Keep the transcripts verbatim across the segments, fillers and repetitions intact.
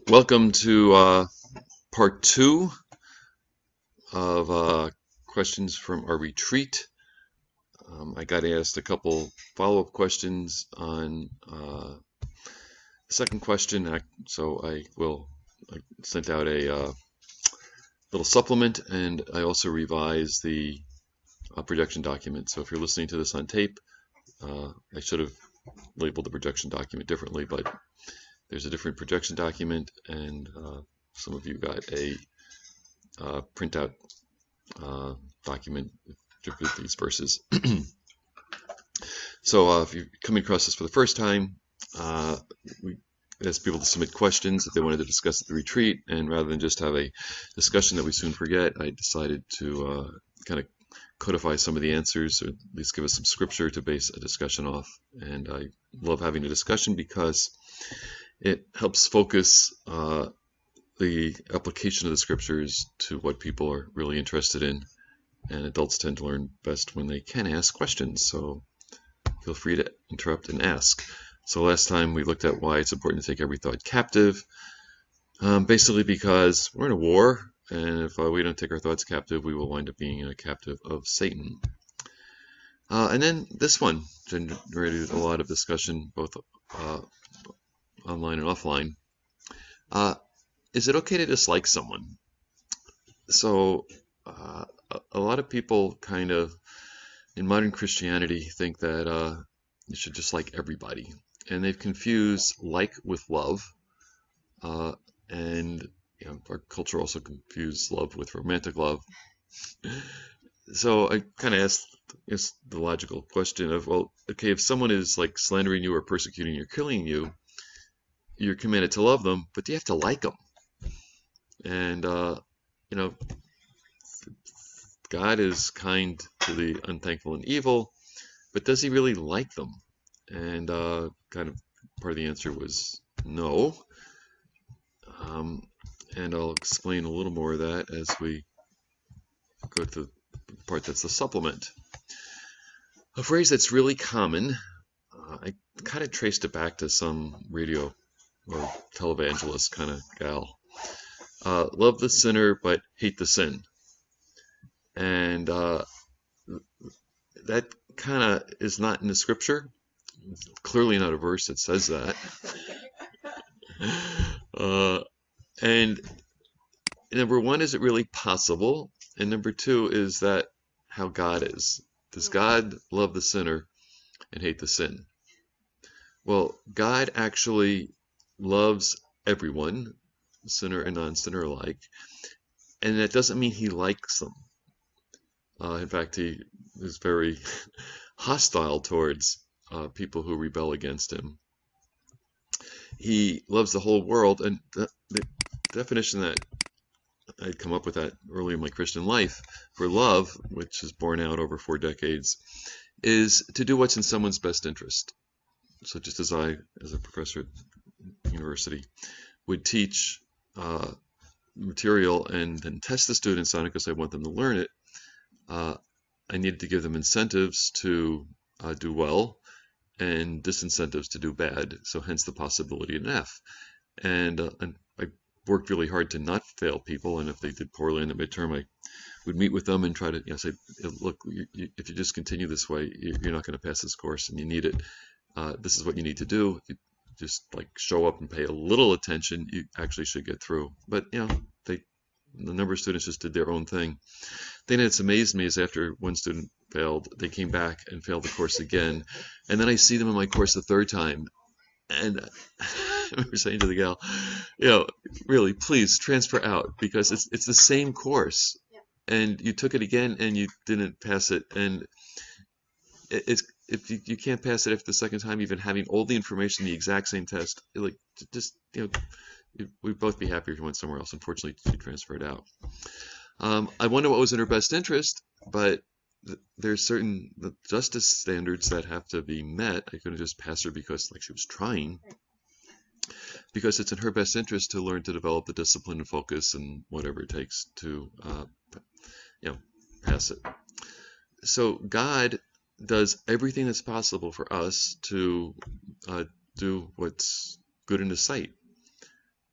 Welcome to uh, part two of uh, questions from our retreat. Um, I got asked a couple follow-up questions on uh, the second question, so I will I sent out a uh, little supplement, and I also revised the uh, projection document. So if you're listening to this on tape, uh, I should have labeled the projection document differently, but there's a different projection document, and uh, some of you got a uh, printout uh, document with these verses. So uh, if you're coming across this for the first time, uh, we asked people to submit questions that they wanted to discuss at the retreat, and rather than just have a discussion that we soon forget, I decided to uh, kind of codify some of the answers, or at least give us some scripture to base a discussion off. And I love having a discussion because it helps focus uh, the application of the scriptures to what people are really interested in. And adults tend to learn best when they can ask questions, so feel free to interrupt and ask. So last time we looked at why it's important to take every thought captive, um, basically because we're in a war, and if uh, we don't take our thoughts captive, we will wind up being a captive of Satan. Uh, and then this one generated a lot of discussion, both uh, online and offline. Uh, is it okay to dislike someone? So uh, a lot of people kind of, in modern Christianity, think that uh, you should dislike everybody. And they've confused like with love. Uh, and you know, our culture also confused love with romantic love. So I kind of asked, asked the logical question of, well, okay, if someone is like slandering you or persecuting you or killing you, you're commanded to love them, but do you have to like them? And, uh, you know, God is kind to the unthankful and evil, but does he really like them? And uh, kind of part of the answer was no. Um, and I'll explain a little more of that as we go to the part that's the supplement. A phrase that's really common, uh, I kind of traced it back to some radio or televangelist kind of gal. Uh, love the sinner, but hate the sin. And uh, that kind of is not in the scripture. It's clearly not a verse that says that. uh, and number one, is it really possible? And number two, is that how God is? Does God love the sinner and hate the sin? Well, God actually loves everyone, sinner and non-sinner alike, and that doesn't mean he likes them. Uh, in fact, he is very hostile towards uh, people who rebel against him. He loves the whole world, and the, the definition that I'd come up with that early in my Christian life for love, which is borne out over four decades, is to do what's in someone's best interest. So just as I, as a professor at university, would teach uh, material and then test the students on it because I want them to learn it, uh, I needed to give them incentives to uh, do well and disincentives to do bad, so hence the possibility of an F. And, uh, and I worked really hard to not fail people, and if they did poorly in the midterm, I would meet with them and try to you know, say, look, you, you, if you just continue this way, you're not going to pass this course, and you need it. Uh, this is what you need to do. If you just like show up and pay a little attention, you actually should get through. But you know, they the number of students just did their own thing. The thing that's amazed me is after one student failed, they came back and failed the course again, and then I see them in my course the third time, and I remember saying to the gal, you know, really, please transfer out because it's it's the same course, and you took it again and you didn't pass it, and it's if you, you can't pass it after the second time, even having all the information, the exact same test, like just you know, we'd both be happier if you went somewhere else. Unfortunately, she transferred out. Um, I wonder what was in her best interest, but th there's certain the justice standards that have to be met. I couldn't just pass her because like she was trying, because it's in her best interest to learn to develop the discipline and focus and whatever it takes to, uh, you know, pass it. So God does everything that's possible for us to uh, do what's good in His sight. But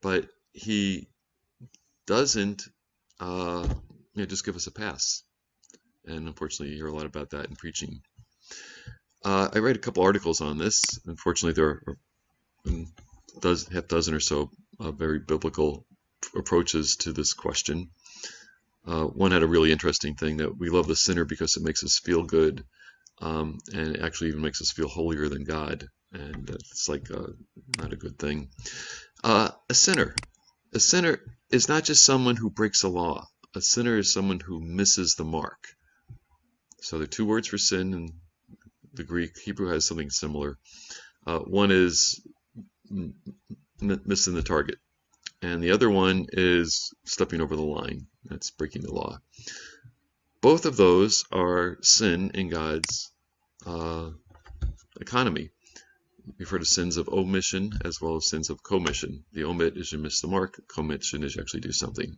he doesn't uh, you know, just give us a pass. And unfortunately, you hear a lot about that in preaching. Uh, I read a couple articles on this. Unfortunately, there are a does, half dozen or so uh, very biblical approaches to this question. Uh, one had a really interesting thing that we love the sinner because it makes us feel good, um, and it actually even makes us feel holier than God. And it's like uh, not a good thing. Uh, a sinner. A sinner is not just someone who breaks a law. A sinner is someone who misses the mark. So there are two words for sin in the Greek. Hebrew has something similar. Uh, one is missing the target, and the other one is stepping over the line. That's breaking the law. Both of those are sin in God's uh, economy. We've heard of sins of omission as well as sins of commission. The omit is you miss the mark. Commission is you actually do something.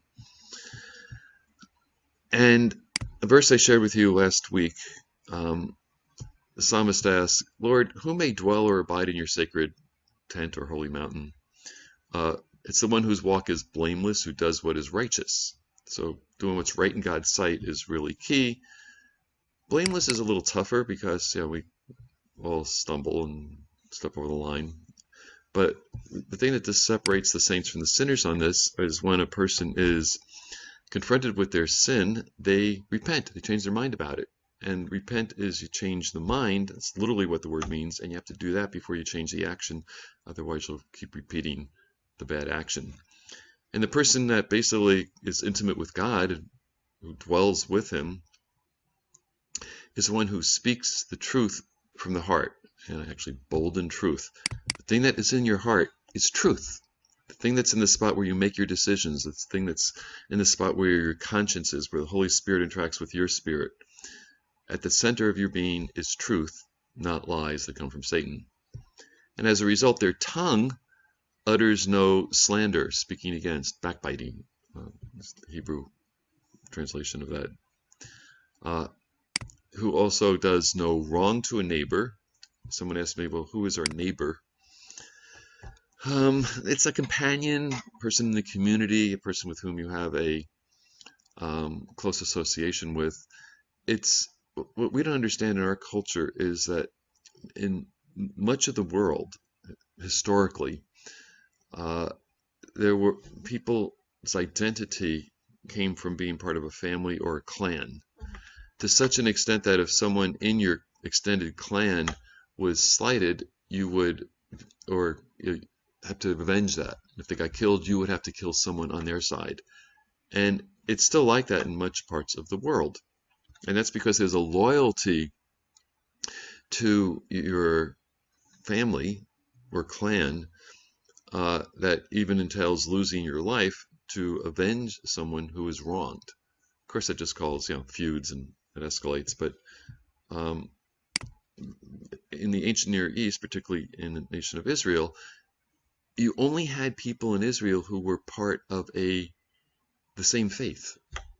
And a verse I shared with you last week, um, the psalmist asks, Lord, who may dwell or abide in your sacred tent or holy mountain? Uh, it's the one whose walk is blameless, who does what is righteous. So doing what's right in God's sight is really key. Blameless is a little tougher because, you know, we all stumble and step over the line. But the thing that just separates the saints from the sinners on this is when a person is confronted with their sin, they repent. They change their mind about it. And repent is you change the mind. That's literally what the word means. And you have to do that before you change the action. Otherwise, you'll keep repeating the bad action. And the person that basically is intimate with God, who dwells with him, is the one who speaks the truth from the heart. And actually, bold in truth. The thing that is in your heart is truth. The thing that's in the spot where you make your decisions, the thing that's in the spot where your conscience is, where the Holy Spirit interacts with your spirit. At the center of your being is truth, not lies that come from Satan. And as a result, their tongue utters no slander, speaking against, backbiting. Uh, the Hebrew translation of that. Uh, who also does no wrong to a neighbor. Someone asked me, well, who is our neighbor? Um, it's a companion, person in the community, a person with whom you have a um, close association with. It's what we don't understand in our culture is that in much of the world, historically, uh, there were people's identity came from being part of a family or a clan, to such an extent that if someone in your extended clan was slighted, you would, or you have to avenge that. If they got killed, you would have to kill someone on their side. And it's still like that in much parts of the world. And that's because there's a loyalty to your family or clan uh, that even entails losing your life to avenge someone who is wronged. Of course, that just calls, you know, feuds and it escalates. But um, in the ancient Near East, particularly in the nation of Israel, you only had people in Israel who were part of a the same faith.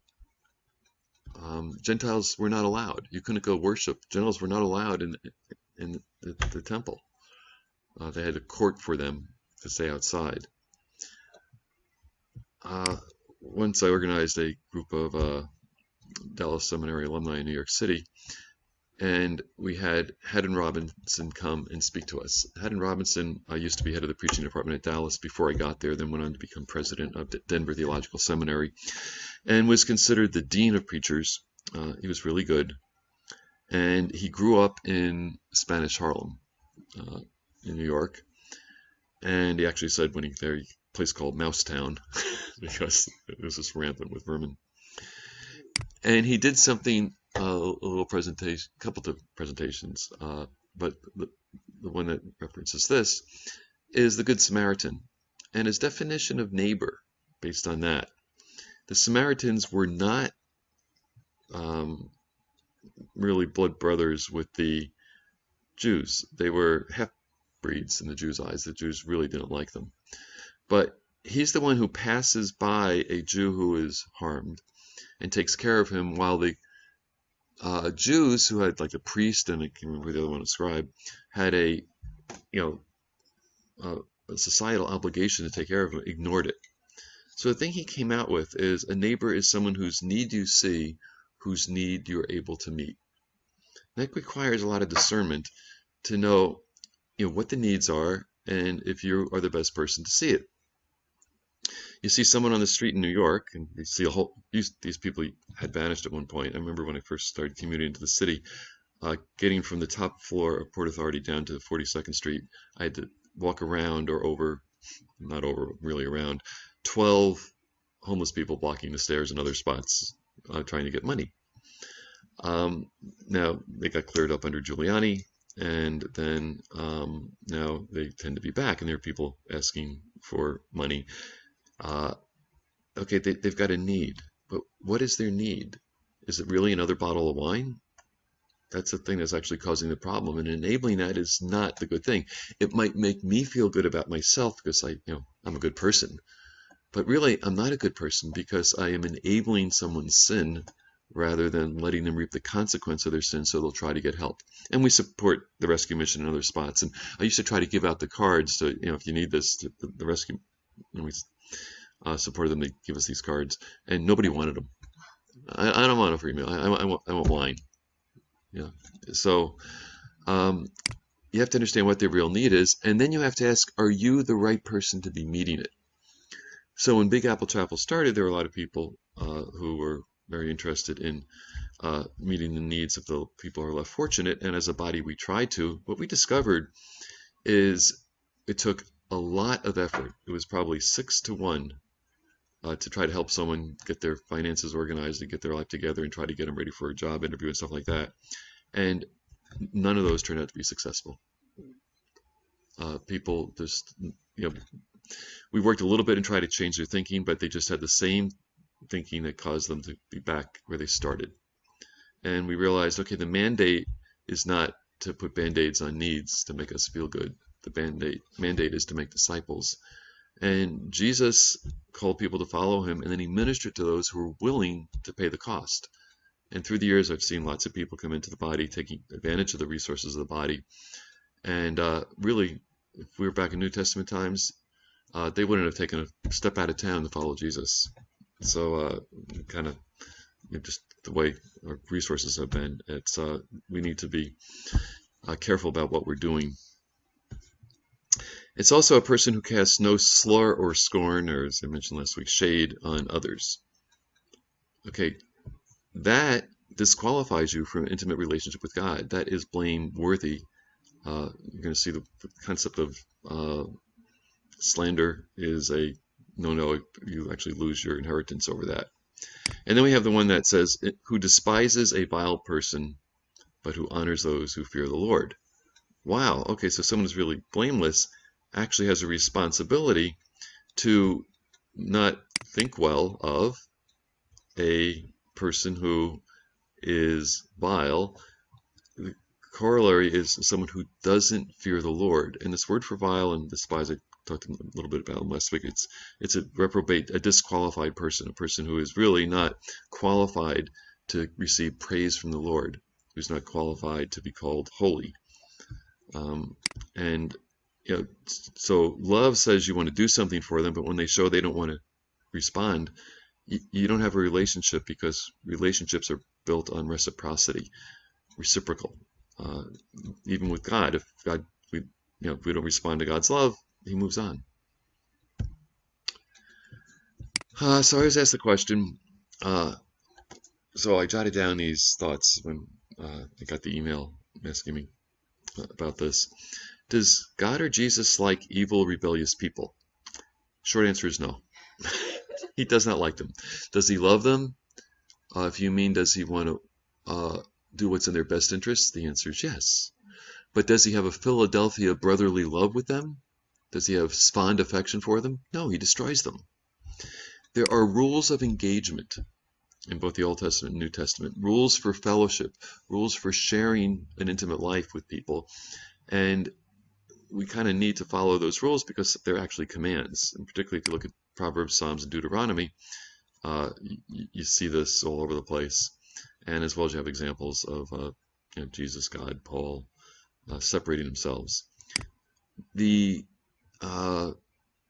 Um, Gentiles were not allowed. You couldn't go worship. Gentiles were not allowed in in the, the temple. Uh, they had a court for them to stay outside. Uh, once I organized a group of uh, Dallas Seminary alumni in New York City, and we had Haddon Robinson come and speak to us. Haddon Robinson uh, used to be head of the preaching department at Dallas before I got there, then went on to become president of Denver Theological Seminary, and was considered the dean of preachers. Uh, he was really good, and he grew up in Spanish Harlem uh, in New York, and he actually said when he there, a place called Mousetown, because it was just rampant with vermin. And he did something, uh, a little presentation, a couple of presentations, uh, but the, the one that references this is the Good Samaritan, and his definition of neighbor based on that. The Samaritans were not um, really blood brothers with the Jews. They were half-breeds in the Jews' eyes. The Jews really didn't like them. But he's the one who passes by a Jew who is harmed and takes care of him, while the uh, Jews, who had like a priest and I can't remember who the other one described, had a, you know, uh, a societal obligation to take care of him, ignored it. So the thing he came out with is a neighbor is someone whose need you see, whose need you're able to meet. That requires a lot of discernment to know, you know, what the needs are and if you are the best person to see it. You see someone on the street in New York, and you see a whole, these, these people had vanished at one point. I remember when I first started commuting into the city, uh, getting from the top floor of Port Authority down to forty-second Street, I had to walk around or over, not over, really around, twelve homeless people blocking the stairs and other spots uh, trying to get money. Um, now, they got cleared up under Giuliani, and then um, now they tend to be back, and there are people asking for money. Uh, okay, they, they've got a need, but what is their need? Is it really another bottle of wine? That's the thing that's actually causing the problem, and enabling that is not the good thing. It might make me feel good about myself because I, you know, I'm a good person, but really I'm not a good person because I am enabling someone's sin rather than letting them reap the consequence of their sin, so they'll try to get help. And we support the rescue mission in other spots. And I used to try to give out the cards to, you know, if you need this, the, the rescue, you know, we uh, supported them to give us these cards, and nobody wanted them. I, I don't want a free meal. I, I, I, want, I want wine. Yeah. So um, you have to understand what their real need is, and then you have to ask, are you the right person to be meeting it? So when Big Apple Chapel started, there were a lot of people uh, who were very interested in uh, meeting the needs of the people who are less fortunate, and as a body we tried to. What we discovered is it took a lot of effort. It was probably six to one uh, to try to help someone get their finances organized and get their life together and try to get them ready for a job interview and stuff like that. And none of those turned out to be successful. Uh, people just, you know, we worked a little bit and tried to change their thinking, but they just had the same thinking that caused them to be back where they started. And we realized, okay, the mandate is not to put band-aids on needs to make us feel good. The mandate, mandate is to make disciples. And Jesus called people to follow him, and then he ministered to those who were willing to pay the cost. And through the years, I've seen lots of people come into the body, taking advantage of the resources of the body. And uh, really, if we were back in New Testament times, uh, they wouldn't have taken a step out of town to follow Jesus. So uh, kind of you know, just the way our resources have been, it's uh, we need to be uh, careful about what we're doing. It's also a person who casts no slur or scorn, or as I mentioned last week, shade on others. Okay, that disqualifies you from an intimate relationship with God. That is blameworthy. Uh, you're going to see the concept of uh, slander is a no-no. You actually lose your inheritance over that. And then we have the one that says, who despises a vile person, but who honors those who fear the Lord. Wow, okay, so someone who's really blameless actually has a responsibility to not think well of a person who is vile. The corollary is someone who doesn't fear the Lord. And this word for vile and despise, I talked a little bit about last week. It's it's a reprobate, a disqualified person, a person who is really not qualified to receive praise from the Lord, who's not qualified to be called holy. Um, and you know, so love says you want to do something for them, but when they show they don't want to respond, you, you don't have a relationship, because relationships are built on reciprocity, reciprocal. Uh, even with God, if God, we, you know, if we don't respond to God's love, he moves on. Uh, so I was asked the question. Uh, so I jotted down these thoughts when uh, I got the email asking me about this. Does God or Jesus like evil, rebellious people? Short answer is no. He does not like them. Does he love them? Uh, if you mean, does he want to uh, do what's in their best interest? The answer is yes. But does he have a Philadelphia brotherly love with them? Does he have fond affection for them? No, he destroys them. There are rules of engagement in both the Old Testament and New Testament, rules for fellowship, rules for sharing an intimate life with people. And we kind of need to follow those rules because they're actually commands. And particularly if you look at Proverbs, Psalms, and Deuteronomy, uh, you, you see this all over the place. And as well as you have examples of uh, you know, Jesus, God, Paul, uh, separating themselves. The uh,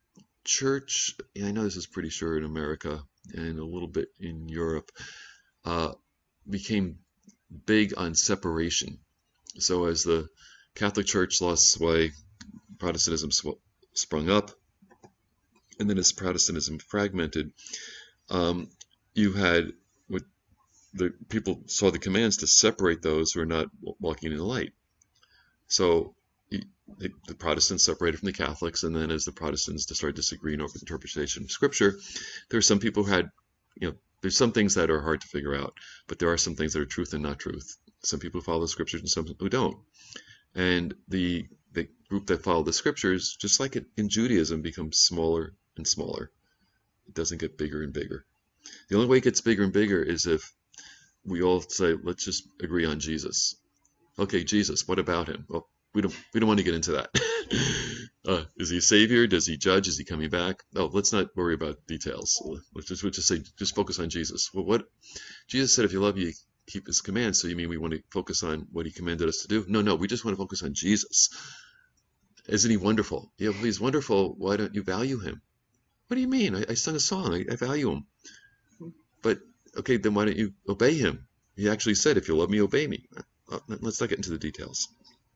church, and I know this is pretty sure in America and a little bit in Europe, uh, became big on separation. So as the Catholic Church lost sway, Protestantism sw sprung up, and then as Protestantism fragmented, um, you had what the people saw the commands to separate those who are not walking in the light. So the, the Protestants separated from the Catholics, and then as the Protestants started disagreeing over the interpretation of Scripture, there are some people who had, you know, there's some things that are hard to figure out, but there are some things that are truth and not truth. Some people follow the Scriptures and some who don't. And the the group that follow the Scriptures, just like it in Judaism, becomes smaller and smaller. It doesn't get bigger and bigger. The only way it gets bigger and bigger is if we all say, let's just agree on Jesus. Okay, Jesus, what about him? Well, we don't we don't want to get into that. uh, is he a savior? Does he judge? Is he coming back? No, let's not worry about details. Let's just, let's just say, just focus on Jesus. Well, what Jesus said, if you love me, keep his commands. So you mean we want to focus on what he commanded us to do? No, no, we just want to focus on Jesus. Isn't he wonderful? Yeah, well, he's wonderful. Why don't you value him? What do you mean? I, I sung a song. I, I value him. But, okay, then why don't you obey him? He actually said, if you love me, obey me. Uh, let's not get into the details.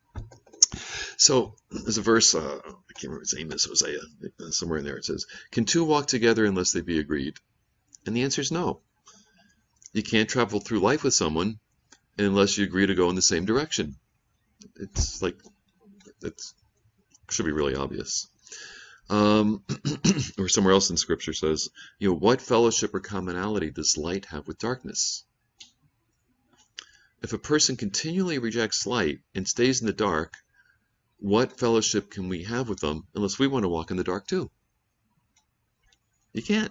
So there's a verse, uh, I can't remember its name, is Hosea, somewhere in there. It says, can two walk together unless they be agreed? And the answer is no. You can't travel through life with someone unless you agree to go in the same direction. It's like, it should be really obvious. Um, or somewhere else in Scripture says, you know, what fellowship or commonality does light have with darkness? If a person continually rejects light and stays in the dark, what fellowship can we have with them unless we want to walk in the dark too? You can't.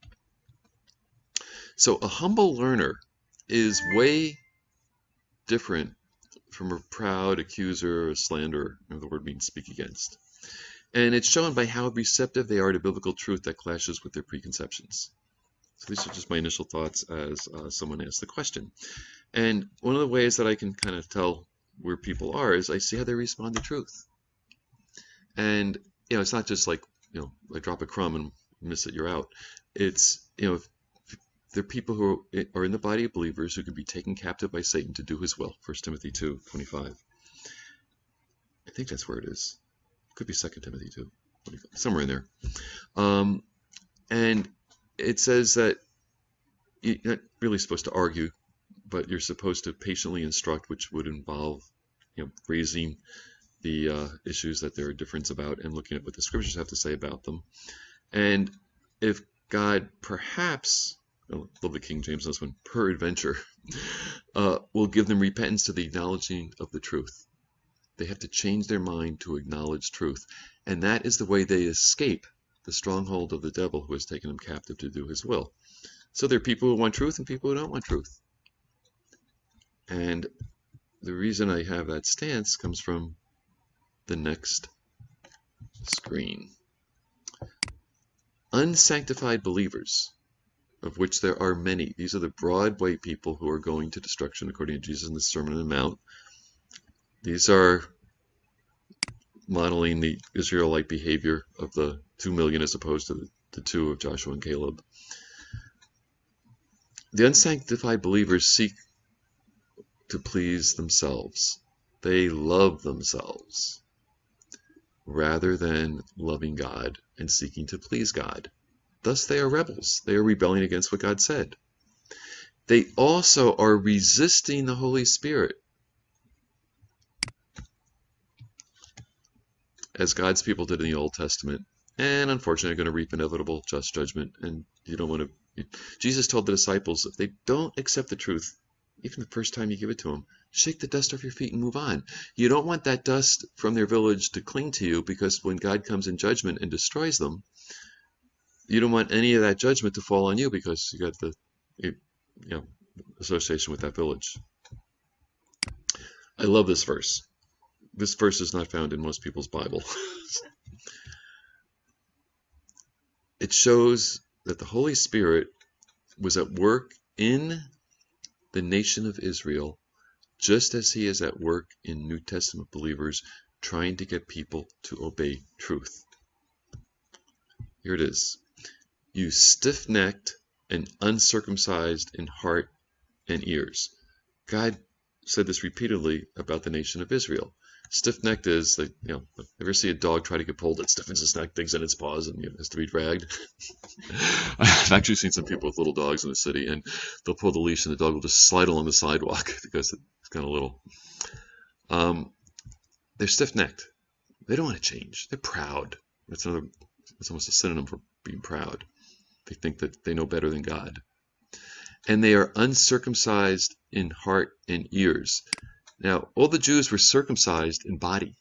So a humble learner is way different from a proud accuser or slanderer. You know, the word means speak against. And it's shown by how receptive they are to biblical truth that clashes with their preconceptions. So these are just my initial thoughts as uh, someone asked the question. And one of the ways that I can kind of tell where people are is I see how they respond to truth. And, you know, it's not just like, you know, I drop a crumb and miss it, you're out. It's, you know, if there are people who are in the body of believers who can be taken captive by Satan to do his will. First Timothy two twenty-five. I think that's where it is. It could be Second Timothy two twenty-five, somewhere in there. Um, and it says that you're not really supposed to argue, but you're supposed to patiently instruct, which would involve, you know, raising the uh, issues that there are difference about and looking at what the Scriptures have to say about them. And if God perhaps, I love the King James on this one, peradventure, uh, will give them repentance to the acknowledging of the truth. They have to change their mind to acknowledge truth. And that is the way they escape the stronghold of the devil who has taken them captive to do his will. So there are people who want truth and people who don't want truth. And the reason I have that stance comes from the next screen. Unsanctified believers, of which there are many. These are the Broadway people who are going to destruction according to Jesus in the Sermon on the Mount. These are modeling the Israelite behavior of the two million as opposed to the, the two of Joshua and Caleb. The unsanctified believers seek to please themselves. They love themselves rather than loving God and seeking to please God. Thus they are rebels. They are rebelling against what God said. They also are resisting the Holy Spirit. As God's people did in the Old Testament, and unfortunately are going to reap inevitable just judgment. And you don't want to. Jesus told the disciples, if they don't accept the truth, even the first time you give it to them, shake the dust off your feet and move on. You don't want that dust from their village to cling to you, because when God comes in judgment and destroys them, you don't want any of that judgment to fall on you because you got the you know, association with that village. I love this verse. This verse is not found in most people's Bible. It shows that the Holy Spirit was at work in the nation of Israel, just as he is at work in New Testament believers trying to get people to obey truth. Here it is. You stiff-necked and uncircumcised in heart and ears. God said this repeatedly about the nation of Israel. Stiff-necked is, like, you know, ever see a dog try to get pulled? It stiffens its neck, digs in its paws, and it has to be dragged. I've actually seen some people with little dogs in the city, and they'll pull the leash, and the dog will just slide along the sidewalk because it's kind of little. Um, they're stiff-necked. They don't want to change. They're proud. That's another. It's almost a synonym for being proud. They think that they know better than God. And they are uncircumcised in heart and ears. Now, all the Jews were circumcised in body.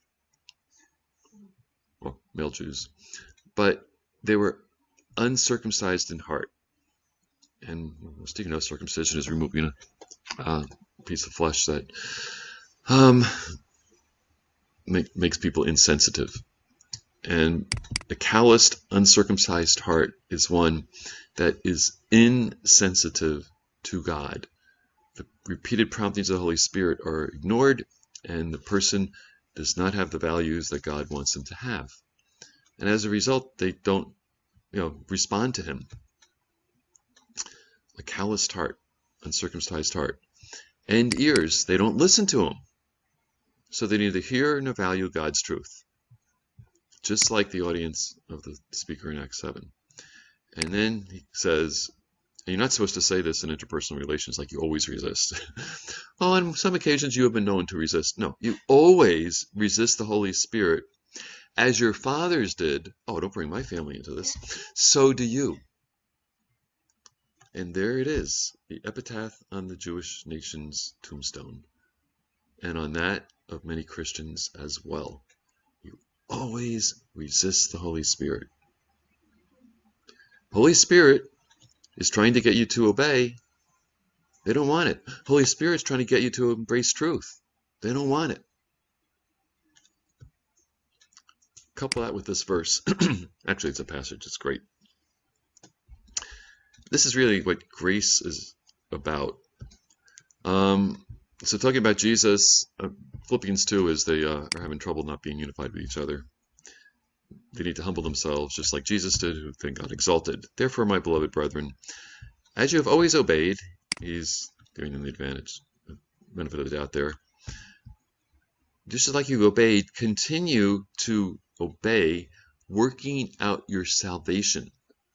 Well, male Jews. But they were uncircumcised in heart. And most of you know circumcision is removing a uh, piece of flesh that um, make, makes people insensitive. And a calloused, uncircumcised heart is one that is insensitive to God. The repeated promptings of the Holy Spirit are ignored, and the person does not have the values that God wants them to have. And as a result, they don't, you know, respond to Him. A calloused heart, uncircumcised heart. And ears, they don't listen to Him. So they neither hear nor value God's truth. Just like the audience of the speaker in Acts seven. And then he says, and you're not supposed to say this in interpersonal relations, like you always resist. Well, on some occasions you have been known to resist. No, you always resist the Holy Spirit as your fathers did. Oh, don't bring my family into this. So do you. And there it is, the epitaph on the Jewish nation's tombstone. And on that of many Christians as well. Always resist the Holy Spirit. Holy Spirit is trying to get you to obey. They don't want it. Holy Spirit's trying to get you to embrace truth. They don't want it. Couple that with this verse. Actually, it's a passage. It's great. This is really what grace is about. Um, so talking about Jesus, uh, Philippians two is they uh, are having trouble not being unified with each other. They need to humble themselves, just like Jesus did, who then got exalted. Therefore, my beloved brethren, as you have always obeyed, he's giving them the advantage, the benefit of the doubt there. Just like you obeyed, continue to obey, working out your salvation.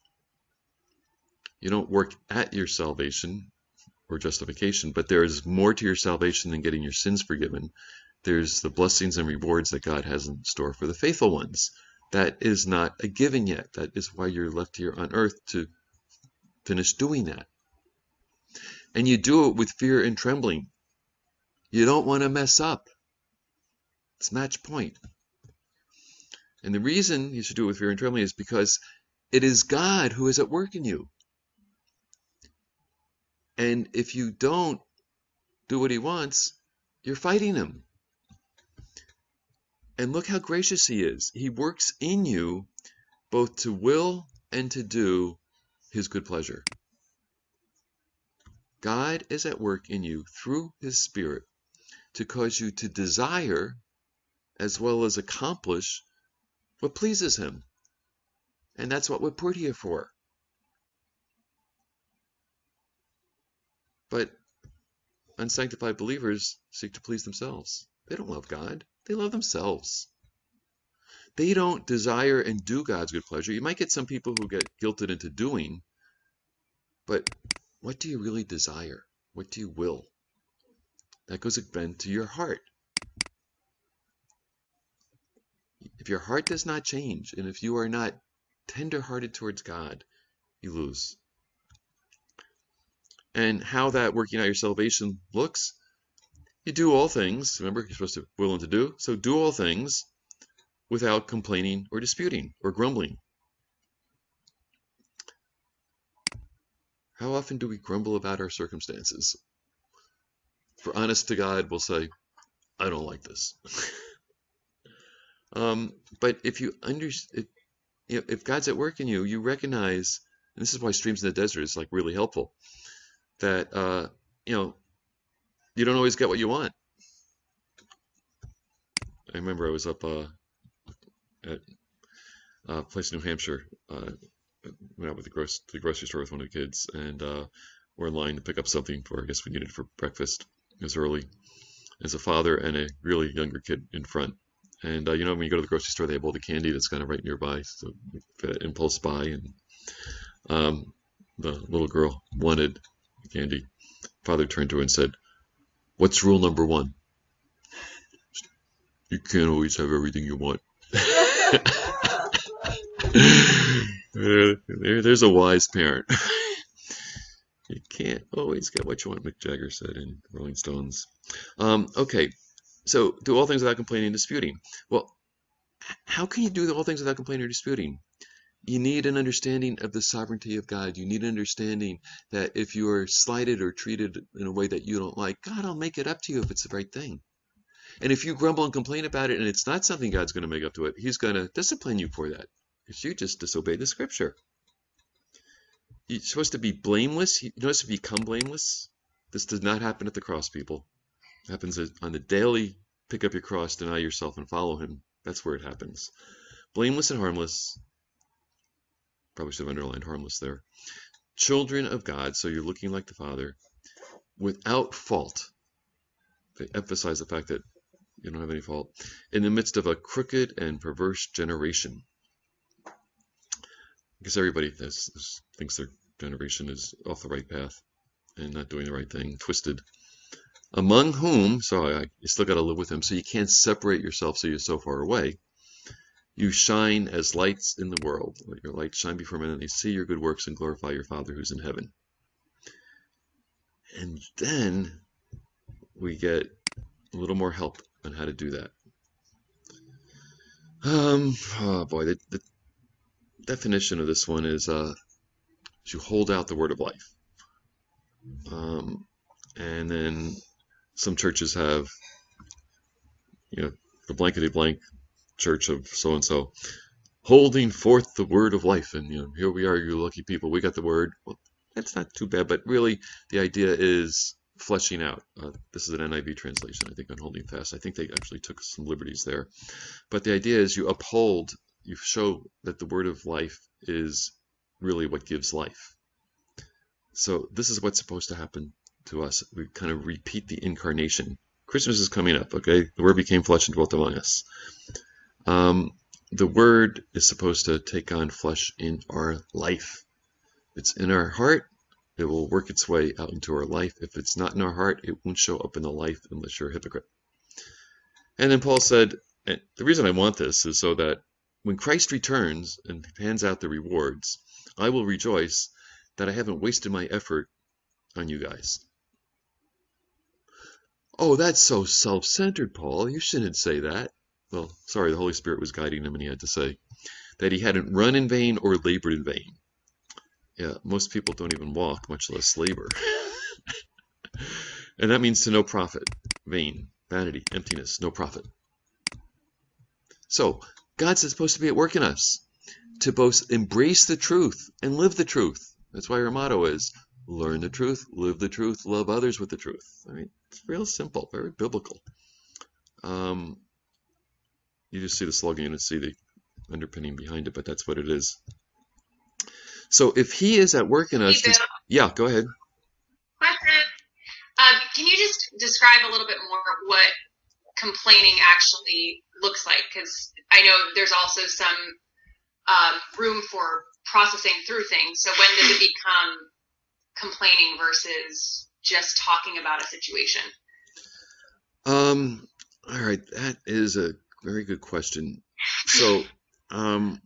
You don't work at your salvation or justification, but there is more to your salvation than getting your sins forgiven. There's the blessings and rewards that God has in store for the faithful ones. That is not a given yet. That is why you're left here on earth, to finish doing that. And you do it with fear and trembling. You don't want to mess up. It's match point. And the reason you should do it with fear and trembling is because it is God who is at work in you. And if you don't do what He wants, you're fighting Him. And look how gracious He is. He works in you both to will and to do His good pleasure. God is at work in you through His Spirit to cause you to desire as well as accomplish what pleases Him. And that's what we're put here for. But unsanctified believers seek to please themselves. They don't love God. They love themselves. They don't desire and do God's good pleasure. You might get some people who get guilted into doing, but what do you really desire? What do you will? That goes again to your heart. If your heart does not change, and if you are not tender-hearted towards God, you lose. And how that working out your salvation looks, you do all things. Remember, you're supposed to will and to do. So do all things without complaining or disputing or grumbling. How often do we grumble about our circumstances? If we're honest to God, we'll say, I don't like this. um, but if you understand, you know, if God's at work in you, you recognize, and this is why Streams in the Desert is like really helpful, that uh, you know, you don't always get what you want. I remember I was up uh, at uh, place in New Hampshire. Uh, went out with the, gross, to the grocery store with one of the kids, and uh, we're in line to pick up something for, I guess we needed for breakfast. It was early. There's a father and a really younger kid in front. And, uh, you know, when you go to the grocery store, they have all the candy that's kind of right nearby. So impulse buy. And um, the little girl wanted candy. Father turned to her and said, "What's rule number one?" "You can't always have everything you want." there, there, there's a wise parent. You can't always get what you want, Mick Jagger said in Rolling Stones. Um, okay, so do all things without complaining and disputing. Well, how can you do all things without complaining or disputing? You need an understanding of the sovereignty of God. You need an understanding that if you are slighted or treated in a way that you don't like, God will make it up to you if it's the right thing. And if you grumble and complain about it and it's not something God's going to make up to it, he's going to discipline you for that because you just disobeyed the scripture. You're supposed to be blameless. You're supposed to become blameless. This does not happen at the cross, people. It happens on the daily pick up your cross, deny yourself, and follow him. That's where it happens. Blameless and harmless. Probably should have underlined harmless there. Children of God, so you're looking like the Father, without fault. They emphasize the fact that you don't have any fault. In the midst of a crooked and perverse generation. Because everybody has, has, thinks their generation is off the right path and not doing the right thing, twisted. Among whom, so I, you still got to live with them, so you can't separate yourself so you're so far away. You shine as lights in the world. Let your light shine before men, and they see your good works and glorify your Father who's in heaven. And then we get a little more help on how to do that. Um, oh boy, the, the definition of this one is uh, to hold out the word of life. Um, and then some churches have, you know, the blankety blank church of so and so, holding forth the word of life. And, you know, here we are, you lucky people, we got the word. Well, that's not too bad, but really the idea is fleshing out. Uh, this is an N I V translation, I think, on holding fast. I think they actually took some liberties there. But the idea is you uphold, you show that the word of life is really what gives life. So this is what's supposed to happen to us. We kind of repeat the incarnation. Christmas is coming up, okay? The word became flesh and dwelt among us. Um, the word is supposed to take on flesh in our life. It's in our heart. It will work its way out into our life. If it's not in our heart, it won't show up in the life unless you're a hypocrite. And then Paul said, and the reason I want this is so that when Christ returns and hands out the rewards, I will rejoice that I haven't wasted my effort on you guys. Oh, that's so self-centered, Paul. You shouldn't say that. Well, sorry, the Holy Spirit was guiding him, and he had to say that he hadn't run in vain or labored in vain. Yeah, most people don't even walk, much less labor. And that means to no profit. Vain, vanity, emptiness, no profit. So, God's supposed to be at work in us to both embrace the truth and live the truth. That's why our motto is, learn the truth, live the truth, love others with the truth. I mean, it's real simple, very biblical. Um, you just see the slogan, you don't see the underpinning behind it, but that's what it is. So if he is at work in us, Hey, Bill. yeah, go ahead. Question. Um, can you just describe a little bit more what complaining actually looks like? Because I know there's also some um, room for processing through things. So when does it become complaining versus just talking about a situation? Um, all right, that is a very good question. So, um,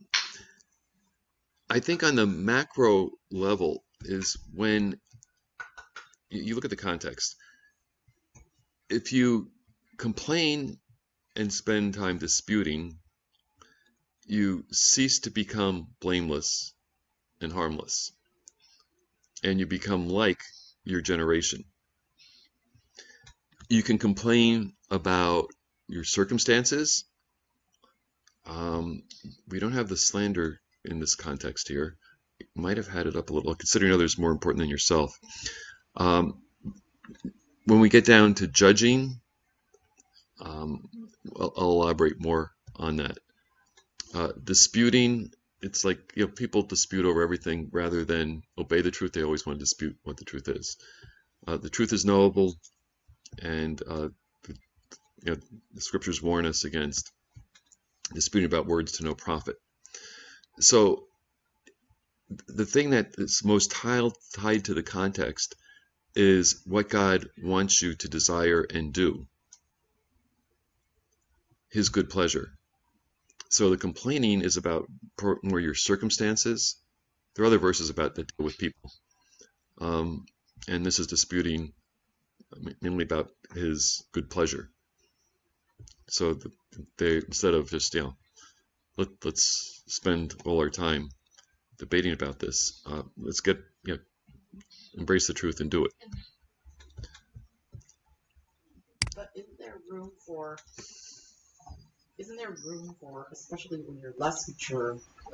I think on the macro level is when you look at the context. If you complain and spend time disputing, you cease to become blameless and harmless, and you become like your generation. You can complain about your circumstances. Um, we don't have the slander in this context here. You might have had it up a little, considering others more important than yourself. Um, when we get down to judging, um, I'll, I'll elaborate more on that. Uh, disputing, it's like, you know, people dispute over everything rather than obey the truth. They always want to dispute what the truth is. Uh, the truth is knowable, and uh, the, you know, the scriptures warn us against disputing about words to no profit. So the thing that is most tied, tied to the context is what God wants you to desire and do, his good pleasure. So the complaining is about more your circumstances. There are other verses about that deal with people. Um, and this is disputing mainly about his good pleasure. So the, they, instead of just, you know, let, let's spend all our time debating about this, uh, let's get, you know, embrace the truth and do it. But isn't there room for, isn't there room for, especially when you're less mature,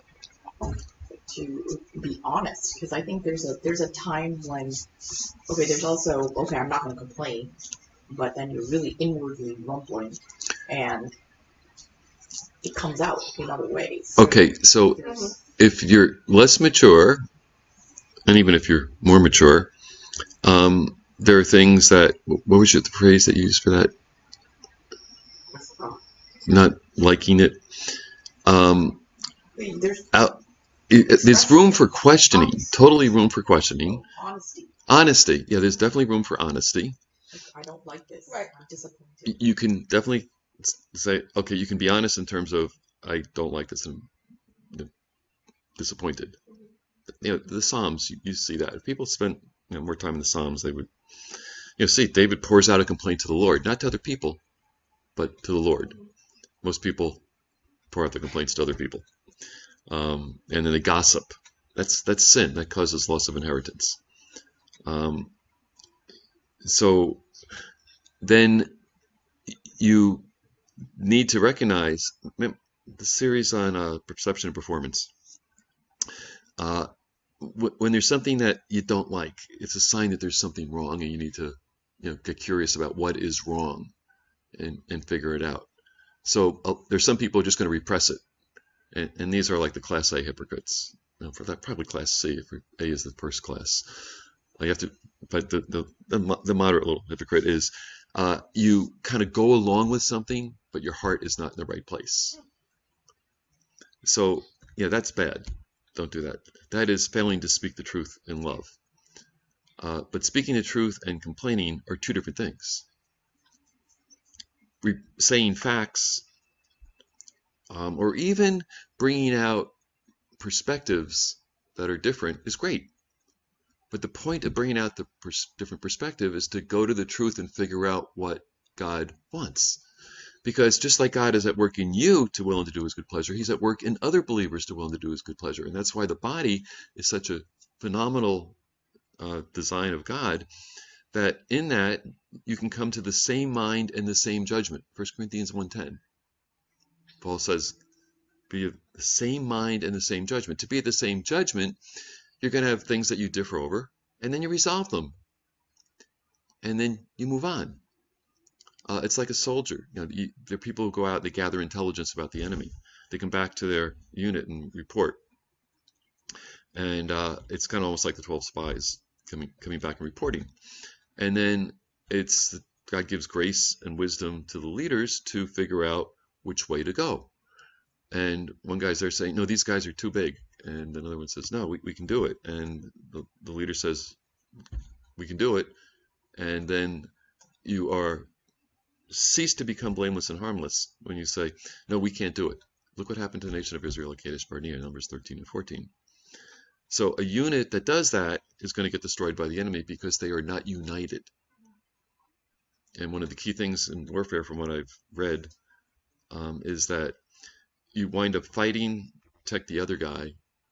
to be honest? Because I think there's a there's a time when, okay, there's also, okay, I'm not going to complain, but then you're really inwardly rumbling, and it comes out in other ways. So Okay, so if you're less mature, and even if you're more mature, um, there are things that, what was the phrase that you used for that? Not liking it. Um, there's, out, it, there's room for questioning, totally room for questioning. Honesty. Honesty, yeah, there's definitely room for honesty. I don't like this. Right. I'm disappointed. You can definitely say, okay, you can be honest in terms of, I don't like this, and I'm disappointed. You know, the Psalms, you, you see that. If people spent, you know, more time in the Psalms, they would, you know, see, David pours out a complaint to the Lord, not to other people, but to the Lord. Most people pour out their complaints to other people. Um, and then they gossip. That's that's sin. That causes loss of inheritance. Um, so then you need to recognize the series on uh, perception and performance. Uh, when there's something that you don't like, it's a sign that there's something wrong, and you need to, you know, get curious about what is wrong and, and figure it out. So uh, there's some people just going to repress it. And, and these are like the class A hypocrites. You know, for that, probably class C, if A is the first class. You have to, but the, the, the, the moderate little hypocrite is uh, you kind of go along with something, but your heart is not in the right place. So, yeah, that's bad. Don't do that. That is failing to speak the truth in love. Uh, but speaking the truth and complaining are two different things. Re- saying facts, um, or even bringing out perspectives that are different is great. But the point of bringing out the pers- different perspective is to go to the truth and figure out what God wants. Because just like God is at work in you to will and to do his good pleasure, he's at work in other believers to will and to do his good pleasure. And that's why the body is such a phenomenal uh, design of God, that in that you can come to the same mind and the same judgment. First Corinthians one ten. Paul says, be of the same mind and the same judgment. To be at the same judgment, you're going to have things that you differ over, and then you resolve them. And then you move on. Uh, it's like a soldier. You know, you, there are people who go out, they gather intelligence about the enemy. They come back to their unit and report. And uh, it's kind of almost like the twelve spies coming coming back and reporting. And then it's God gives grace and wisdom to the leaders to figure out which way to go. And one guy's there saying, no, these guys are too big. And another one says, no, we, we can do it. And the, the leader says, we can do it. And then you are cease to become blameless and harmless when you say, no, we can't do it. Look what happened to the nation of Israel at Kadesh Barnea, Numbers thirteen and fourteen. So a unit that does that is going to get destroyed by the enemy because they are not united. And one of the key things in warfare, from what I've read, um, is that you wind up fighting, protect the other guy,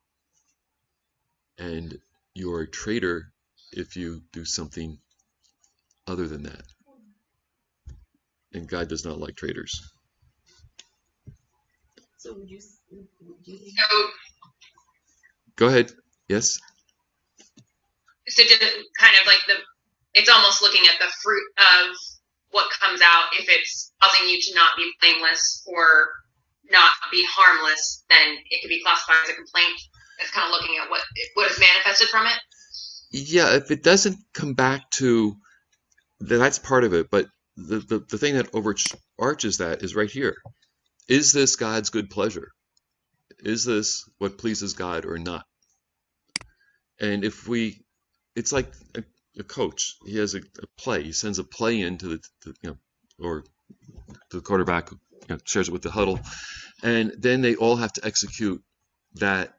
and you're a traitor if you do something other than that. And God does not like traitors. So would you, would you think... So, Go ahead. Yes? So just kind of like the, it's almost looking at the fruit of what comes out, if it's causing you to not be blameless or not be harmless, then it could be classified as a complaint. It's kind of looking at what what is manifested from it. Yeah, if it doesn't come back to, that's part of it, but the, the, the thing that overarches that is right here. Is this God's good pleasure? Is this what pleases God or not? And if we, it's like a, a coach. He has a, a play. He sends a play into the, the you know, or the quarterback you know, shares it with the huddle, and then they all have to execute that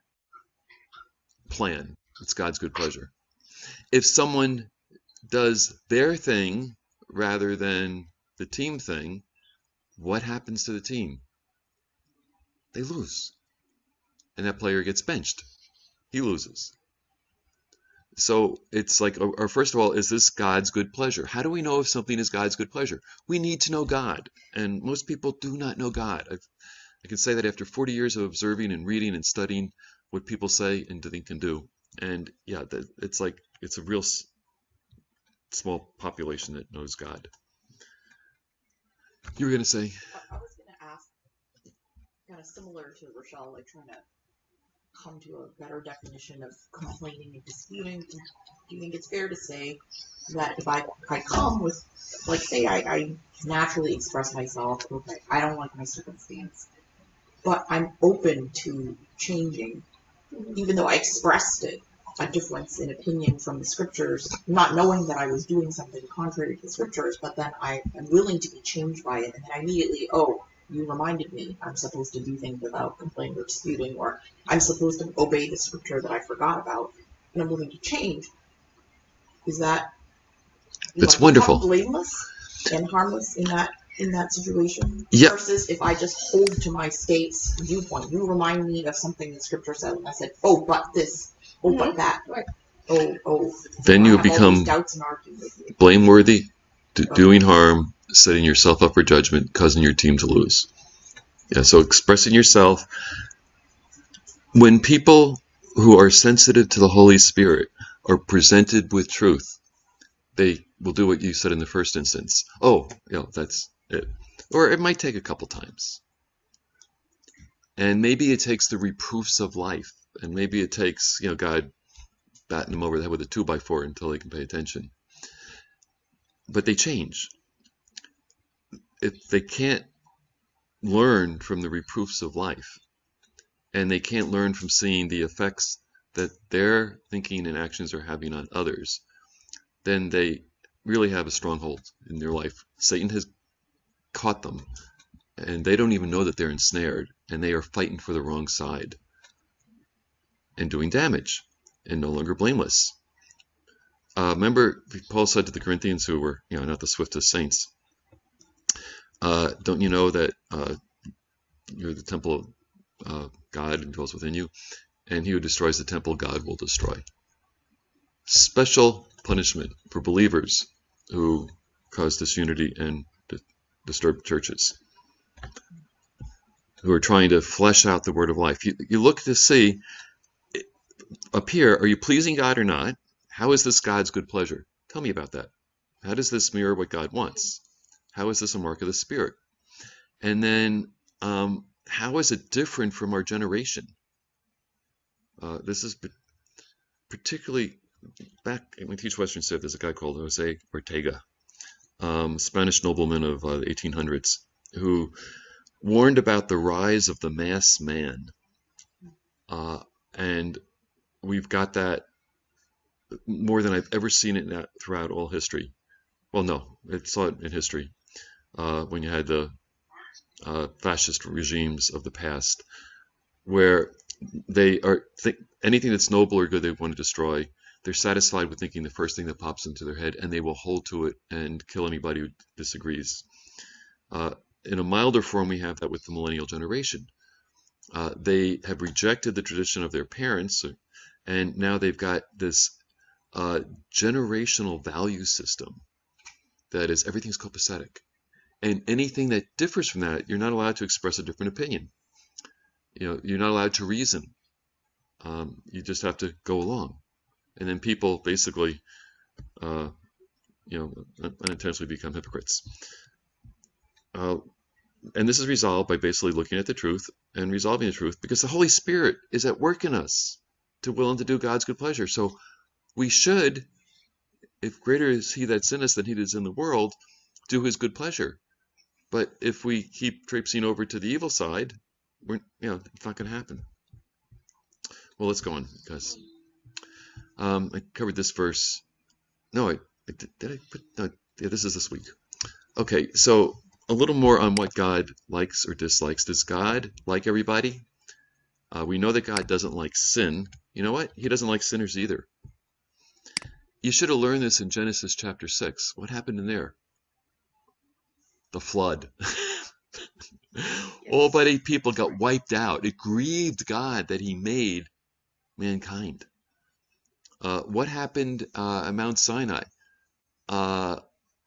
plan. It's God's good pleasure. If someone does their thing rather than the team thing, what happens to the team? They lose. And that player gets benched. He loses. So it's like, or first of all, is this God's good pleasure? How do we know if something is God's good pleasure? We need to know God. And most people do not know God. I've, I can say that after forty years of observing and reading and studying what people say and think and do. And yeah, it's like, it's a real small population that knows God. You were going to say? I was going to ask, kind of similar to Rochelle, like trying to come to a better definition of complaining and disputing. Do you think it's fair to say that if I, I come with, like, say I, I naturally express myself, okay, I don't like my circumstance, but I'm open to changing, even though I expressed it, a difference in opinion from the scriptures, not knowing that I was doing something contrary to the scriptures, but then I am willing to be changed by it, and then I immediately, oh, you reminded me I'm supposed to do things without complaining or disputing, or I'm supposed to obey the scripture that I forgot about, and I'm willing to change. Is that it's wonderful, blameless and harmless in that in that situation? Yep. Versus if I just hold to my state's viewpoint, you remind me of something the scripture said, and I said, oh, but this, oh, mm-hmm. but that, right. oh, oh. Then you become blameworthy, do, okay. doing harm, setting yourself up for judgment, causing your team to lose. Yeah, so expressing yourself. When people who are sensitive to the Holy Spirit are presented with truth, they will do what you said in the first instance. Oh, you know, that's it. Or it might take a couple times. And maybe it takes the reproofs of life. And maybe it takes, you know, God batting them over the head with a two by four until they can pay attention. But they change. If they can't learn from the reproofs of life, and they can't learn from seeing the effects that their thinking and actions are having on others, then they really have a stronghold in their life. Satan has caught them, and they don't even know that they're ensnared, and they are fighting for the wrong side and doing damage and no longer blameless. Uh, remember, Paul said to the Corinthians, who were, you know, not the swiftest saints, uh, don't you know that uh, you're the temple of uh, God and dwells within you, and he who destroys the temple, God will destroy. Special punishment for believers who cause disunity and di- disturb churches, who are trying to flesh out the word of life. You, you look to see, up here, are you pleasing God or not? How is this God's good pleasure? Tell me about that. How does this mirror what God wants? How is this a mark of the Spirit? And then, um, how is it different from our generation? Uh, this is particularly, back when we teach Western Civ, there's a guy called Jose Ortega, um, Spanish nobleman of uh, the eighteen hundreds, who warned about the rise of the mass man. Uh, and we've got that more than I've ever seen it in, throughout all history. Well, no, I saw it in history uh, when you had the uh, fascist regimes of the past, where they are think anything that's noble or good they want to destroy. They're satisfied with thinking the first thing that pops into their head, and they will hold to it and kill anybody who disagrees. Uh, in a milder form, we have that with the millennial generation. Uh, they have rejected the tradition of their parents, and now they've got this uh, generational value system that is everything's copacetic. And anything that differs from that, you're not allowed to express a different opinion. You know, you're not allowed to reason. Um, you just have to go along. And then people basically, uh, you know, unintentionally become hypocrites. Uh, and this is resolved by basically looking at the truth and resolving the truth, because the Holy Spirit is at work in us to will and to do God's good pleasure. So we should, if greater is he that's in us than he that is in the world, do his good pleasure. But if we keep traipsing over to the evil side, we're, you know, it's not going to happen. Well, let's go on, because um, I covered this verse. No, I, I did, did I put, no, yeah, this is this week. Okay, so a little more on what God likes or dislikes. Does God like everybody? Uh, we know that God doesn't like sin. You know what? He doesn't like sinners either. You should have learned this in Genesis chapter six. What happened in there? The flood. All but eight people got wiped out. It grieved God that he made mankind. Uh, what happened uh, at Mount Sinai? Uh,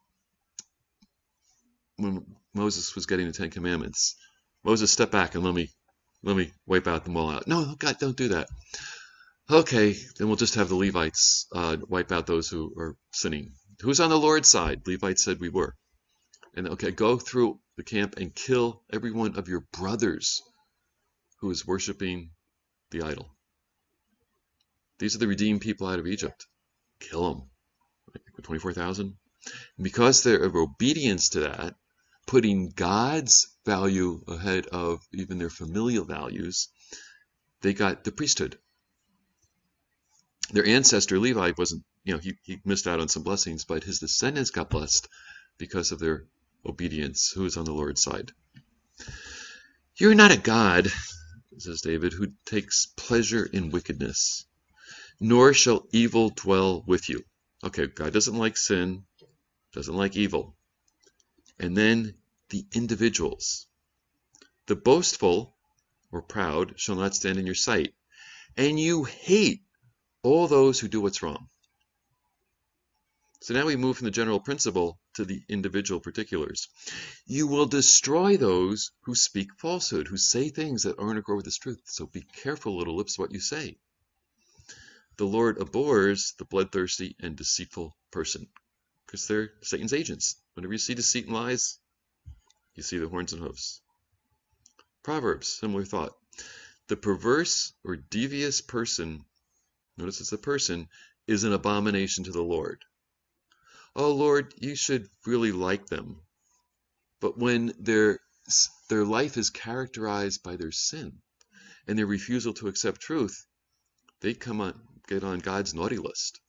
when Moses was getting the Ten Commandments, Moses, step back and let me let me wipe out them all out. No, God, don't do that. Okay, then we'll just have the Levites uh, wipe out those who are sinning. Who's on the Lord's side? Levites said we were. And okay, go through the camp and kill every one of your brothers who is worshiping the idol. These are the redeemed people out of Egypt. Kill them. twenty-four thousand. And because they're of obedience to that, putting God's value ahead of even their familial values, they got the priesthood. Their ancestor Levi wasn't, you know, he, he missed out on some blessings, but his descendants got blessed because of their obedience. Who is on the Lord's side? You're not a God, says David, who takes pleasure in wickedness, nor shall evil dwell with you. Okay, God doesn't like sin, doesn't like evil. And then the individuals. The boastful or proud shall not stand in your sight, and you hate all those who do what's wrong. So now we move from the general principle to the individual particulars. You will destroy those who speak falsehood, who say things that aren't agreed with the truth. So be careful, little lips, what you say. The Lord abhors the bloodthirsty and deceitful person, because they're Satan's agents. Whenever you see deceit and lies, you see the horns and hooves. Proverbs, similar thought. The perverse or devious person, notice it's a person, is an abomination to the Lord. Oh Lord, you should really like them. But when their their life is characterized by their sin and their refusal to accept truth, they come on get on God's naughty list.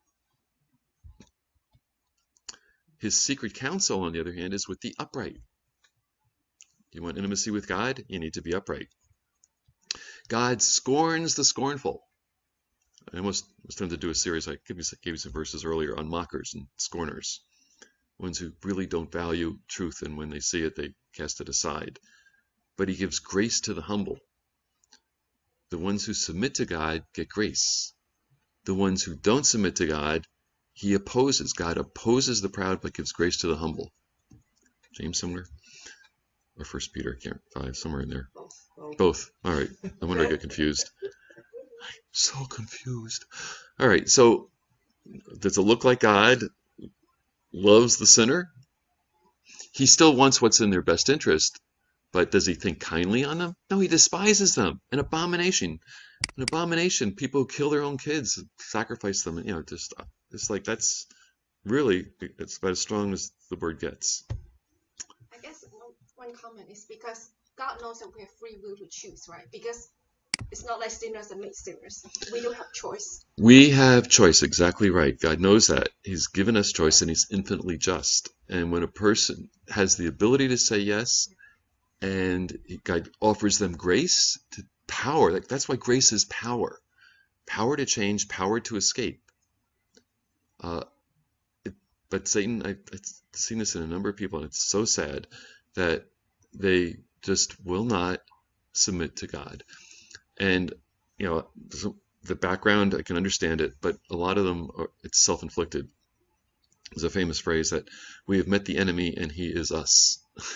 His secret counsel, on the other hand, is with the upright. You want intimacy with God? You need to be upright. God scorns the scornful. I almost was trying to do a series, I gave you, gave you some verses earlier on mockers and scorners, ones who really don't value truth, and when they see it, they cast it aside. But he gives grace to the humble. The ones who submit to God get grace. The ones who don't submit to God, he opposes. God opposes the proud, but gives grace to the humble. James somewhere? Or First Peter, I can't find, somewhere in there. Both. Both. All right. No wonder I get confused. I'm so confused. All right. So does it look like God loves the sinner? He still wants what's in their best interest, but does he think kindly on them? No, he despises them. An abomination. An abomination. People who kill their own kids, sacrifice them. You know, just it's like that's really it's about as strong as the word gets. I guess one, one comment is because God knows that we have free will to choose, right? Because it's not like sinners that make sinners. We don't have choice. We have choice, exactly right. God knows that. He's given us choice, and he's infinitely just. And when a person has the ability to say yes, and God offers them grace to power, like that's why grace is power. Power to change, power to escape. Uh, it, but Satan, I, I've seen this in a number of people, and it's so sad that they just will not submit to God. And, you know, the background, I can understand it, but a lot of them, are, it's self-inflicted. There's a famous phrase that we have met the enemy and he is us.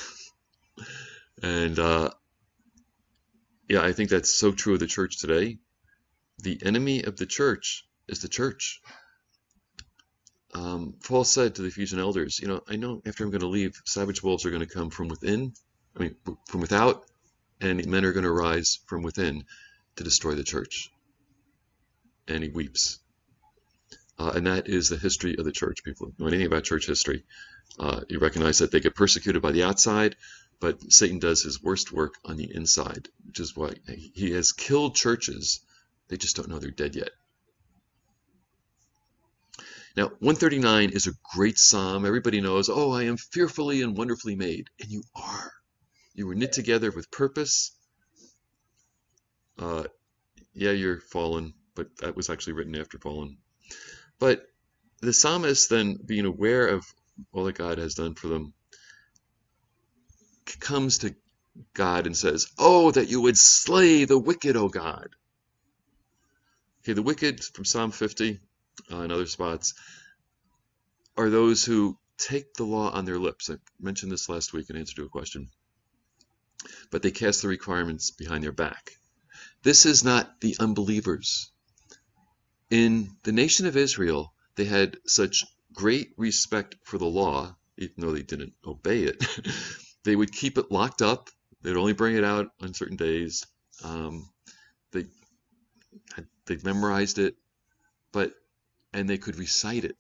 And, uh, yeah, I think that's so true of the church today. The enemy of the church is the church. Um, Paul said to the Ephesian elders, you know, I know after I'm going to leave, savage wolves are going to come from within I mean, from without, and men are going to rise from within to destroy the church. And he weeps. Uh, and that is the history of the church. People know anything about church history. Uh, you recognize that they get persecuted by the outside, but Satan does his worst work on the inside, which is why he has killed churches. They just don't know they're dead yet. Now, one thirty-nine is a great psalm. Everybody knows, oh, I am fearfully and wonderfully made. And you are. You were knit together with purpose. Uh, yeah, you're fallen, but that was actually written after fallen. But the psalmist, then, being aware of all that God has done for them, comes to God and says, oh, that you would slay the wicked, O God. Okay, the wicked from Psalm fifty uh, and other spots are those who take the law on their lips. I mentioned this last week in answer to a question. But they cast the requirements behind their back. This is not the unbelievers. In the nation of Israel, they had such great respect for the law, even though they didn't obey it. They would keep it locked up. They'd only bring it out on certain days. Um, they had, they memorized it, but and they could recite it.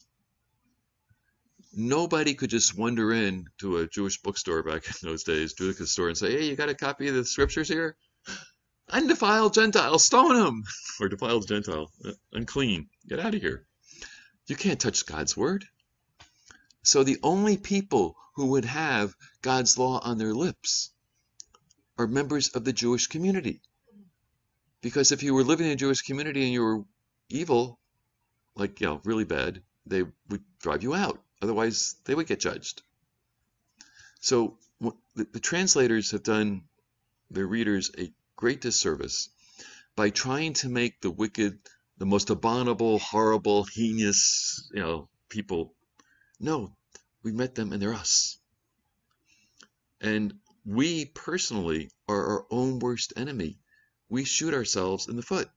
Nobody could just wander in to a Jewish bookstore back in those days, Jewish store, and say, "Hey, you got a copy of the scriptures here? Undefiled Gentile, stone him!" Or defiled Gentile, unclean, get out of here. You can't touch God's word. So the only people who would have God's law on their lips are members of the Jewish community. Because if you were living in a Jewish community and you were evil, like, you know, really bad, they would drive you out. Otherwise, they would get judged. So the, the translators have done their readers a great disservice by trying to make the wicked the most abominable, horrible, heinous, you know, people. No, we met them and they're us. And we personally are our own worst enemy. We shoot ourselves in the foot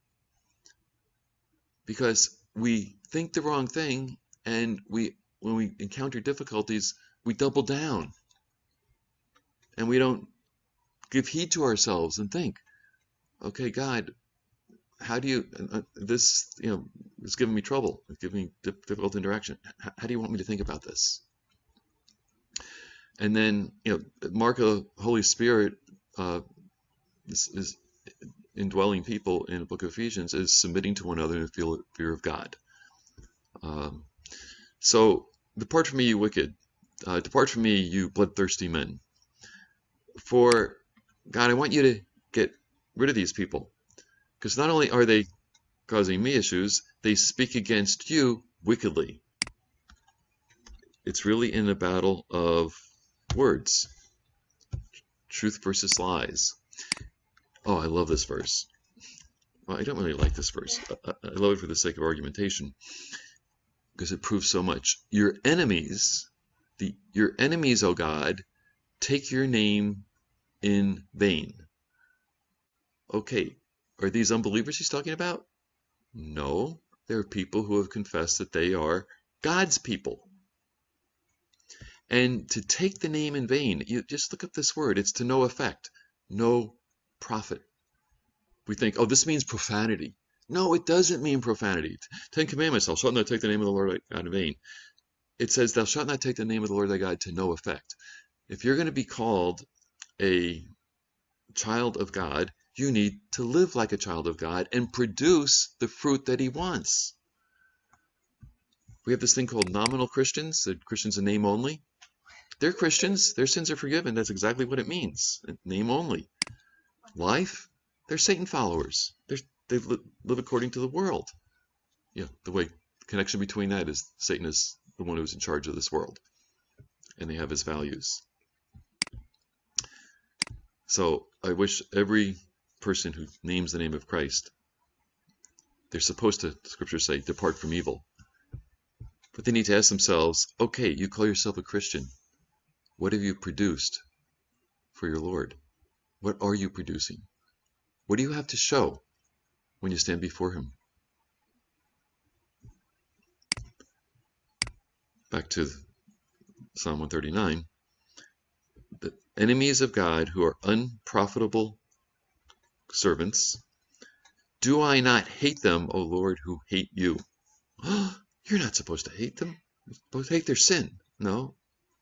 because we think the wrong thing, and we, when we encounter difficulties, we double down and we don't give heed to ourselves and think, okay, God, how do you, uh, this, you know, is giving me trouble, it's giving me difficult interaction. How, how do you want me to think about this? And then, you know, mark of the Holy Spirit uh, is, is indwelling people in the book of Ephesians is submitting to one another in the fear of God. Um, so, depart from me, you wicked. Uh, depart from me, you bloodthirsty men. For God, I want you to get rid of these people. Because not only are they causing me issues, they speak against you wickedly. It's really in a battle of words. Truth versus lies. Oh, I love this verse. Well, I don't really like this verse. I, I love it for the sake of argumentation, because it proves so much. Your enemies, the your enemies, O God, take your name in vain. Okay, are these unbelievers he's talking about? No, they're people who have confessed that they are God's people. And to take the name in vain, you just look up this word, it's to no effect, no profit. We think, oh, this means profanity. No, it doesn't mean profanity. Ten Commandments, thou shalt not take the name of the Lord thy God in vain. It says, thou shalt not take the name of the Lord thy God to no effect. If you're going to be called a child of God, you need to live like a child of God and produce the fruit that he wants. We have this thing called nominal Christians, the Christians in name only. They're Christians, their sins are forgiven. That's exactly what it means. Name only. Life, they're Satan followers. They're, they live according to the world. Yeah, the way the connection between that is Satan is the one who's in charge of this world, and they have his values. So I wish every person who names the name of Christ, they're supposed to, the scriptures say, depart from evil. But they need to ask themselves, okay, you call yourself a Christian. What have you produced for your Lord? What are you producing? What do you have to show when you stand before him? Back to Psalm one thirty-nine. enemies of God who are unprofitable servants. Do I not hate them, O Lord, who hate you? You're not supposed to hate them. You're supposed to hate their sin. No.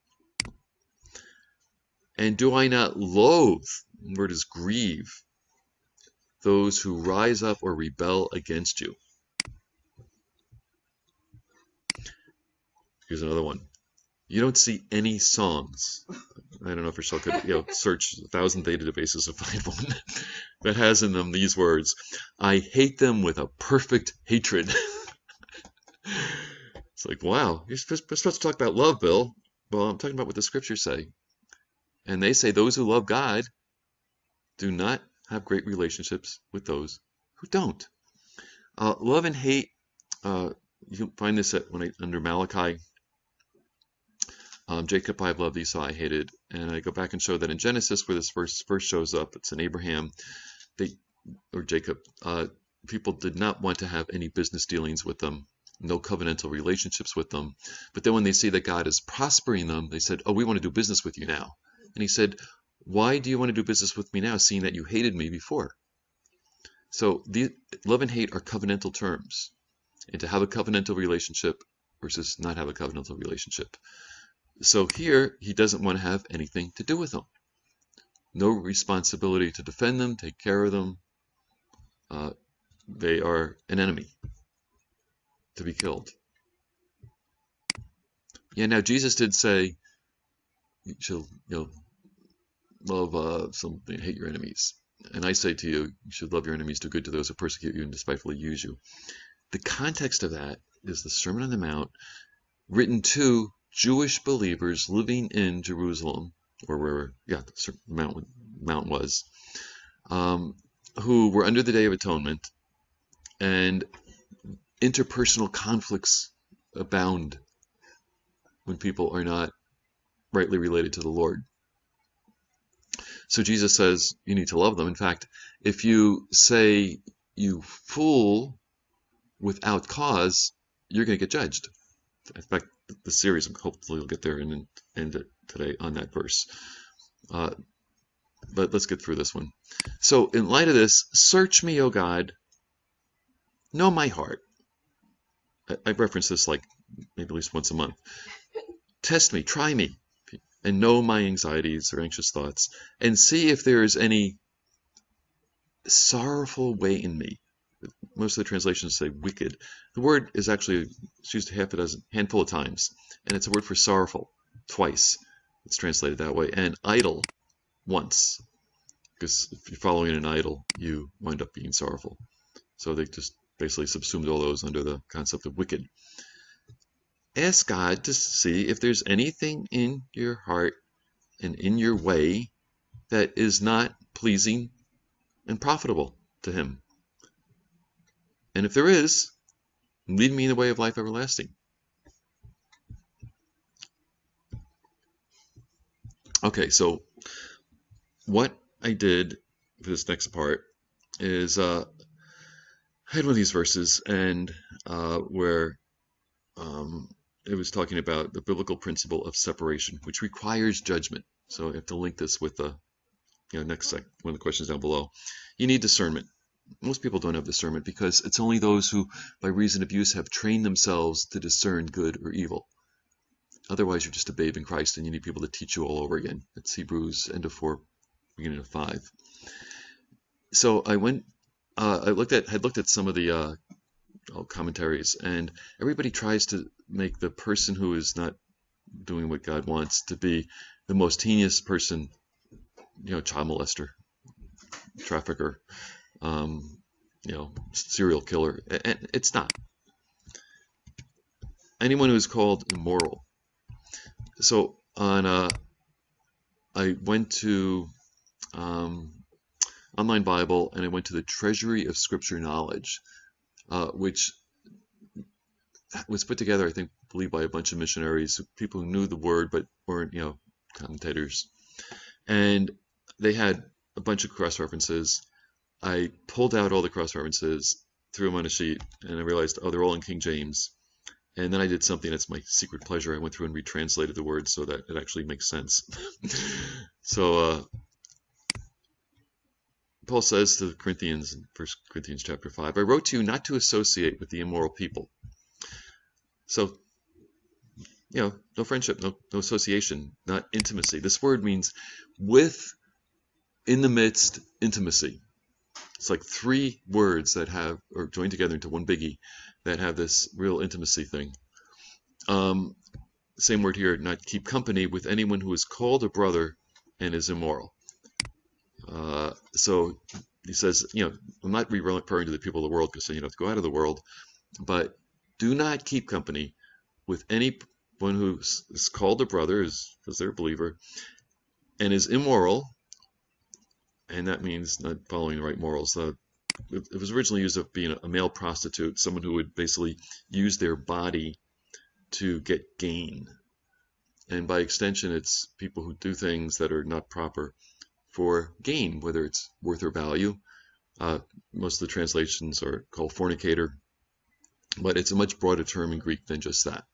And do I not loathe, the word is grieve, those who rise up or rebel against you? Here's another one. You don't see any songs. I don't know if Rochelle could, you know, search a thousand databases to find one that has in them these words. I hate them with a perfect hatred. It's like, wow, you're supposed, you're supposed to talk about love, Bill. Well, I'm talking about what the scriptures say. And they say those who love God do not have great relationships with those who don't. Uh, love and hate, uh, you can find this at when I, under Malachi. Um, Jacob I have loved, Esau I hated. And I go back and show that in Genesis, where this verse first shows up, it's in Abraham, they, or Jacob, uh, people did not want to have any business dealings with them, no covenantal relationships with them. But then when they see that God is prospering them, they said, oh, we want to do business with you now. And he said, why do you want to do business with me now, seeing that you hated me before? So the, love and hate are covenantal terms. And to have a covenantal relationship versus not have a covenantal relationship. So here, he doesn't want to have anything to do with them. No responsibility to defend them, take care of them. Uh, they are an enemy to be killed. Yeah, now Jesus did say, you shall, you know, love uh, something, hate your enemies. And I say to you, you should love your enemies, do good to those who persecute you and despitefully use you. The context of that is the Sermon on the Mount, written to Jewish believers living in Jerusalem, or where, yeah, the mount, mount was, um, who were under the Day of Atonement, and interpersonal conflicts abound when people are not rightly related to the Lord. So Jesus says you need to love them. In fact, if you say you fool without cause, you're going to get judged. In fact, the series, hopefully we'll get there and end it today on that verse. Uh, but let's get through this one. So in light of this, search me, O God, know my heart. I, I reference this like maybe at least once a month. Test me, try me, and know my anxieties or anxious thoughts, and see if there is any sorrowful way in me. Most of the translations say wicked. The word is actually it's used half a dozen, handful of times, and it's a word for sorrowful twice. It's translated that way, and idle once, because if you're following an idol, you wind up being sorrowful. So they just basically subsumed all those under the concept of wicked. Ask God to see if there's anything in your heart and in your way that is not pleasing and profitable to Him. And if there is, lead me in the way of life everlasting. Okay, so what I did for this next part is uh, I had one of these verses and uh, where um, it was talking about the biblical principle of separation, which requires judgment. So I have to link this with the you know, next sec one of the questions down below. You need discernment. Most people don't have discernment because it's only those who, by reason of use, have trained themselves to discern good or evil. Otherwise, you're just a babe in Christ, and you need people to teach you all over again. It's Hebrews, end of four, beginning of five. So I went, uh, I looked at, had looked at some of the uh, commentaries, and everybody tries to make the person who is not doing what God wants to be the most heinous person, you know, child molester, trafficker. Um, you know, serial killer, and it's not. Anyone who is called immoral. So on, uh, I went to um, Online Bible, and I went to the Treasury of Scripture Knowledge, uh, which was put together, I think, believed by a bunch of missionaries, people who knew the word but weren't, you know, commentators, and they had a bunch of cross references. I pulled out all the cross references, threw them on a sheet, and I realized, oh, they're all in King James. And then I did something that's my secret pleasure. I went through and retranslated the words so that it actually makes sense. So uh, Paul says to the Corinthians in First Corinthians chapter five, I wrote to you not to associate with the immoral people. So, you know, no friendship, no, no association, not intimacy. This word means with, in the midst, intimacy. It's like three words that have, or joined together into one biggie, that have this real intimacy thing. Um, same word here, not keep company with anyone who is called a brother and is immoral. Uh, so he says, you know, I'm not referring to the people of the world because you know, to go out of the world, but do not keep company with anyone who is called a brother, is because they're a believer, and is immoral, and that means not following the right morals. Uh, it, it was originally used of being a male prostitute, someone who would basically use their body to get gain. And by extension, it's people who do things that are not proper for gain, whether it's worth or value. Uh, most of the translations are called fornicator, but it's a much broader term in Greek than just that.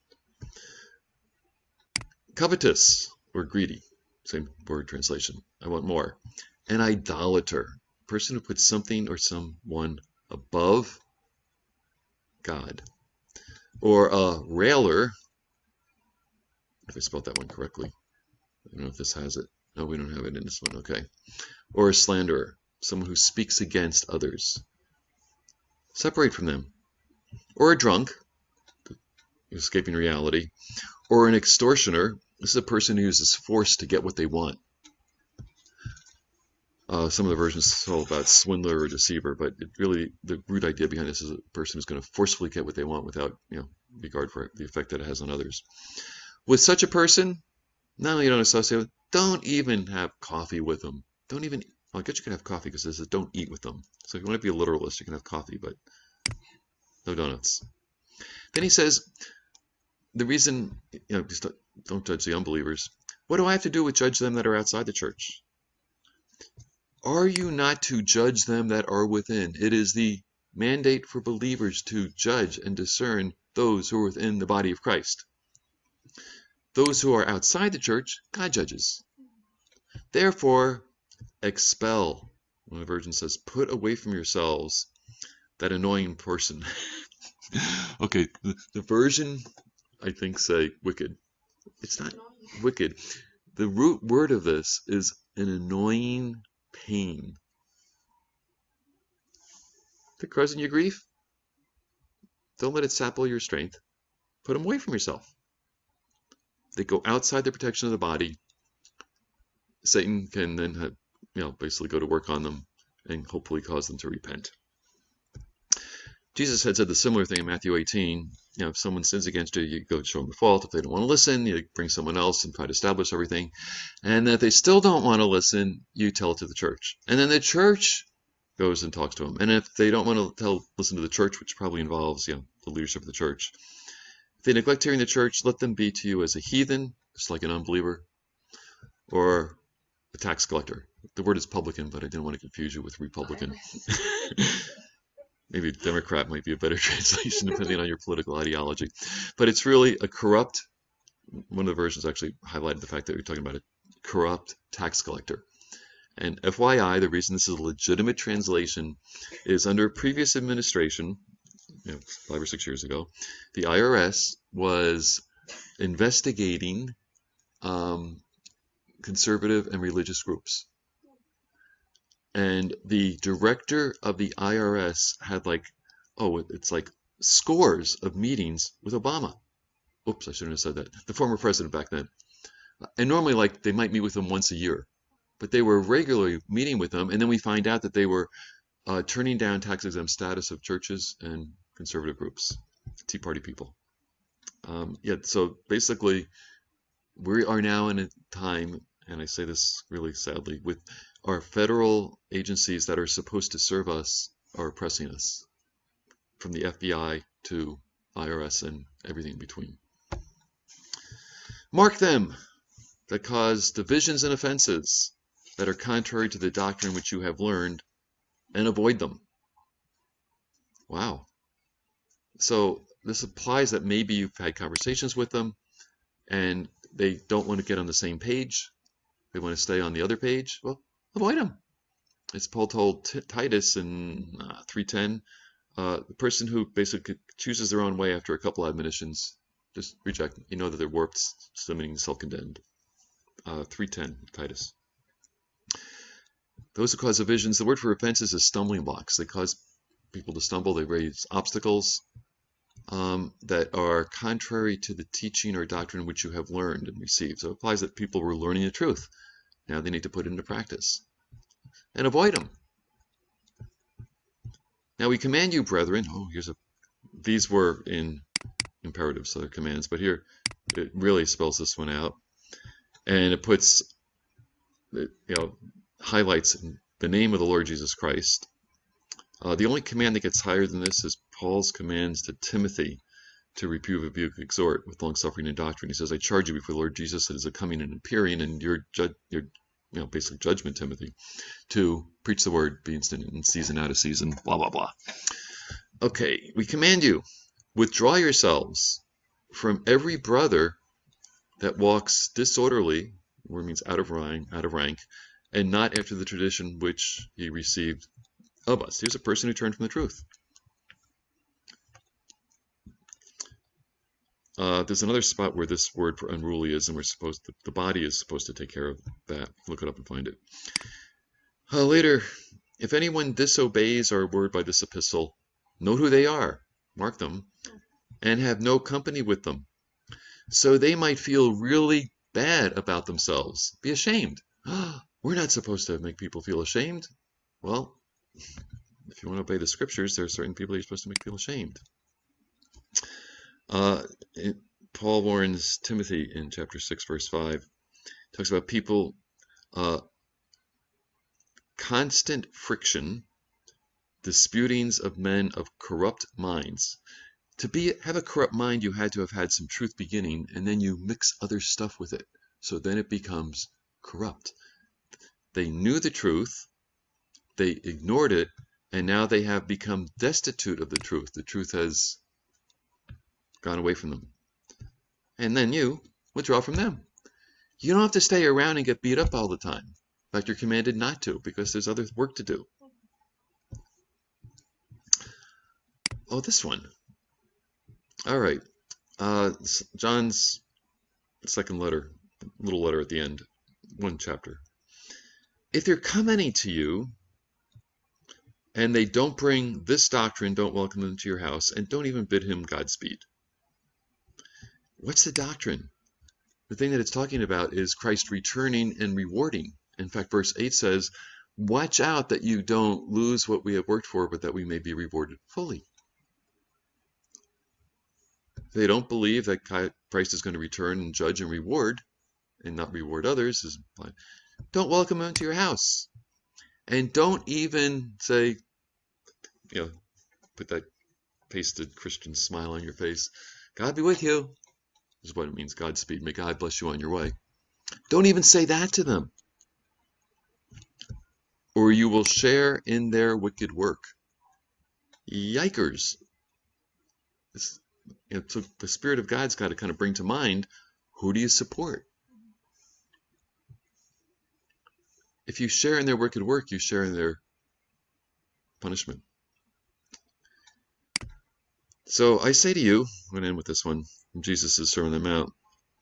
Covetous, or greedy, same word translation. I want more. An idolater, person who puts something or someone above God. Or a railer, if I spelled that one correctly. I don't know if this has it. No, we don't have it in this one. Okay. Or a slanderer, someone who speaks against others. Separate from them. Or a drunk, escaping reality. Or an extortioner. This is a person who uses force to get what they want. Uh, some of the versions talk about swindler or deceiver, but it really, the root idea behind this is a person who's going to forcefully get what they want without, you know, regard for the effect that it has on others. With such a person, not only you don't associate with, don't even have coffee with them. Don't even, well, I guess you can have coffee because it says don't eat with them. So if you want to be a literalist, you can have coffee, but no donuts. Then he says, the reason, you know, just don't judge the unbelievers. What do I have to do with judge them that are outside the church? Are you not to judge them that are within? It is the mandate for believers to judge and discern those who are within the body of Christ. Those who are outside the church, God judges. Therefore, expel. One of the versions says, put away from yourselves that annoying person. Okay, the, the version, I think, say wicked. It's not wicked. The root word of this is an annoying pain. If it's causing you grief, don't let it sap all your strength. Put them away from yourself. They go outside the protection of the body. Satan can then have, you know, basically go to work on them and hopefully cause them to repent. Jesus had said the similar thing in Matthew eighteen. You know, if someone sins against you, you go show them the fault. If they don't want to listen, you bring someone else and try to establish everything. And if they still don't want to listen, you tell it to the church. And then the church goes and talks to them. And if they don't want to tell, listen to the church, which probably involves, you know, the leadership of the church, if they neglect hearing the church, let them be to you as a heathen, just like an unbeliever, or a tax collector. The word is publican, but I didn't want to confuse you with Republican. Maybe Democrat might be a better translation depending on your political ideology. But it's really a corrupt, one of the versions actually highlighted the fact that we're talking about a corrupt tax collector. And F Y I, the reason this is a legitimate translation is under previous administration, you know, five or six years ago, the I R S was investigating um, conservative and religious groups. And the director of the I R S had like, oh, it's like scores of meetings with Obama. Oops, I shouldn't have said that. The former president back then. And normally, like, they might meet with him once a year. But they were regularly meeting with them. And then we find out that they were uh, turning down tax-exempt status of churches and conservative groups, Tea Party people. Um, yeah, so basically, we are now in a time, and I say this really sadly, with our federal agencies that are supposed to serve us are oppressing us, from the F B I to I R S and everything in between. Mark them that cause divisions and offenses that are contrary to the doctrine which you have learned, and avoid them. Wow. So this applies that maybe you've had conversations with them and they don't want to get on the same page. They want to stay on the other page. Well, avoid them. As Paul told T Titus in uh, three ten, uh, the person who basically chooses their own way after a couple admonitions, just reject them. You know that they're warped, swimming, self-condemned. Uh, three ten, Titus. Those who cause divisions, the word for offenses is stumbling blocks. They cause people to stumble. They raise obstacles um, that are contrary to the teaching or doctrine which you have learned and received. So it applies that people were learning the truth. Now they need to put it into practice. And avoid them. Now we command you, brethren. Oh, here's a. These were in imperatives, so they're commands, but here it really spells this one out, and it puts, it, you know, highlights the name of the Lord Jesus Christ. Uh, the only command that gets higher than this is Paul's commands to Timothy to reprove, rebuke, exhort with long suffering and doctrine. He says, "I charge you before the Lord Jesus that is a coming and appearing, and your judge, your you know, basically judgment, Timothy, to preach the word, be instant in season, out of season, blah, blah, blah." Okay, we command you, withdraw yourselves from every brother that walks disorderly, or means out of rank, out of rank, and not after the tradition which he received of us. Here's a person who turned from the truth. Uh, there's another spot where this word for unruly is, and we're supposed to, the body is supposed to take care of that. Look it up and find it. Uh, later, if anyone disobeys our word by this epistle, note who they are, mark them, and have no company with them, so they might feel really bad about themselves, be ashamed. We're not supposed to make people feel ashamed. Well, if you want to obey the scriptures, there are certain people you're supposed to make feel ashamed. Uh, it, Paul warns Timothy in chapter six, verse five, talks about people, uh, constant friction, disputings of men of corrupt minds. To be have a corrupt mind, you had to have had some truth beginning, and then you mix other stuff with it. So then it becomes corrupt. They knew the truth, they ignored it, and now they have become destitute of the truth. The truth has gone away from them. And then you withdraw from them. You don't have to stay around and get beat up all the time. In fact, you're commanded not to, because there's other work to do. Oh, this one. All right. Uh, John's second letter, little letter at the end, one chapter. If they're commenting to you, and they don't bring this doctrine, don't welcome them to your house, and don't even bid him Godspeed. What's the doctrine? The thing that it's talking about is Christ returning and rewarding. In fact, verse eight says, watch out that you don't lose what we have worked for, but that we may be rewarded fully. They don't believe that Christ is going to return and judge and reward, and not reward others. Is don't welcome them to your house. And don't even say, you know, put that pasted Christian smile on your face. God be with you. This is what it means, Godspeed. May God bless you on your way. Don't even say that to them. Or you will share in their wicked work. Yikers. It's, you know, so the Spirit of God's got to kind of bring to mind, who do you support? If you share in their wicked work, you share in their punishment. So I say to you, I'm going to end with this one from Jesus' Sermon on the Mount.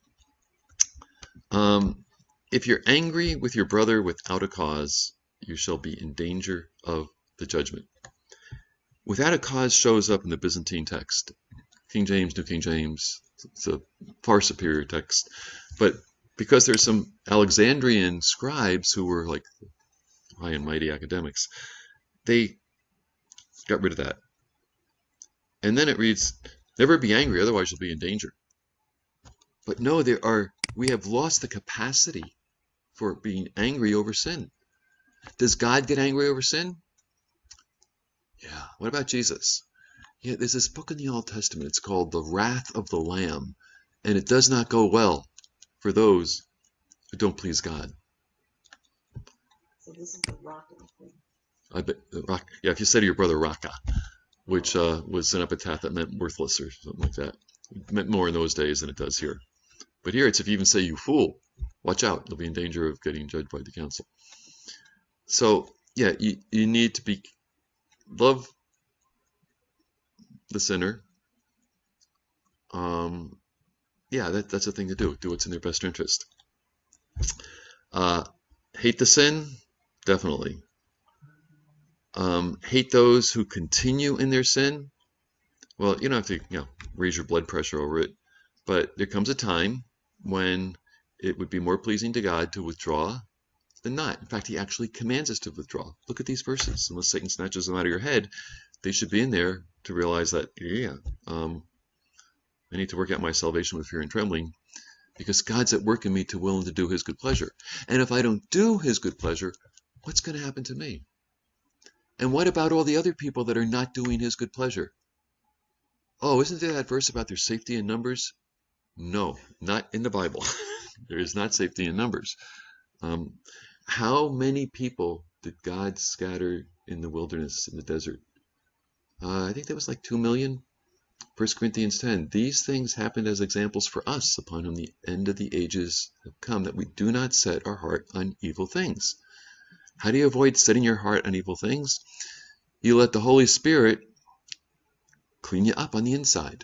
Um, if you're angry with your brother without a cause, you shall be in danger of the judgment. Without a cause shows up in the Byzantine text. King James, New King James, it's a far superior text. But because there's some Alexandrian scribes who were like high and mighty academics, they got rid of that. And then it reads, never be angry, otherwise you'll be in danger. But no, there are, we have lost the capacity for being angry over sin. Does God get angry over sin? Yeah. What about Jesus? Yeah, there's this book in the Old Testament. It's called The Wrath of the Lamb. And it does not go well for those who don't please God. So this is the Raka thing. I bet, rock, yeah, if you say to your brother, Raka, which uh, was an epithet that meant worthless or something like that. It meant more in those days than it does here. But here it's if you even say you fool, watch out, you'll be in danger of getting judged by the council. So yeah, you, you need to be love the sinner. Um, yeah, that, that's the thing to do. Do what's in their best interest. Uh, hate the sin, definitely. Um, hate those who continue in their sin. Well, you don't have to, you know, raise your blood pressure over it, but there comes a time when it would be more pleasing to God to withdraw than not. In fact, he actually commands us to withdraw. Look at these verses. Unless Satan snatches them out of your head, they should be in there to realize that, yeah, um, I need to work out my salvation with fear and trembling because God's at work in me to will and to do his good pleasure. And if I don't do his good pleasure, what's going to happen to me? And what about all the other people that are not doing his good pleasure? Oh, isn't there that verse about their safety in numbers? No, not in the Bible. There is not safety in numbers. Um, how many people did God scatter in the wilderness, in the desert? Uh, I think that was like two million. First Corinthians ten. These things happened as examples for us, upon whom the end of the ages have come, that we do not set our heart on evil things. How do you avoid setting your heart on evil things? You let the Holy Spirit clean you up on the inside.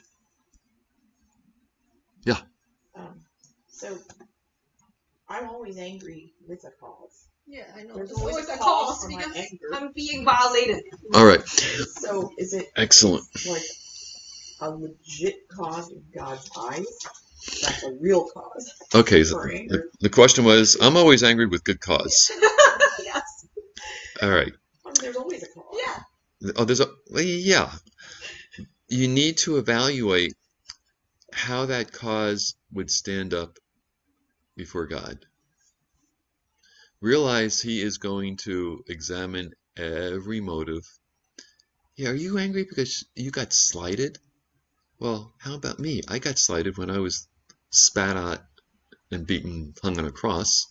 Yeah. Um, so I'm always angry with a cause. Yeah, I know. There's There's always always a a cause cause for my because anger. I'm being violated. All right. So is it Excellent. like a legit cause in God's eyes? That's a real cause Okay. So for the, anger. the question was, I'm always angry with good cause. Yes. All right. I mean, there's always a cause. Yeah. Oh, there's a, well, yeah. You need to evaluate how that cause would stand up before God. Realize he is going to examine every motive. Yeah, are you angry because you got slighted? Well, how about me? I got slighted when I was spat at and beaten, hung on a cross.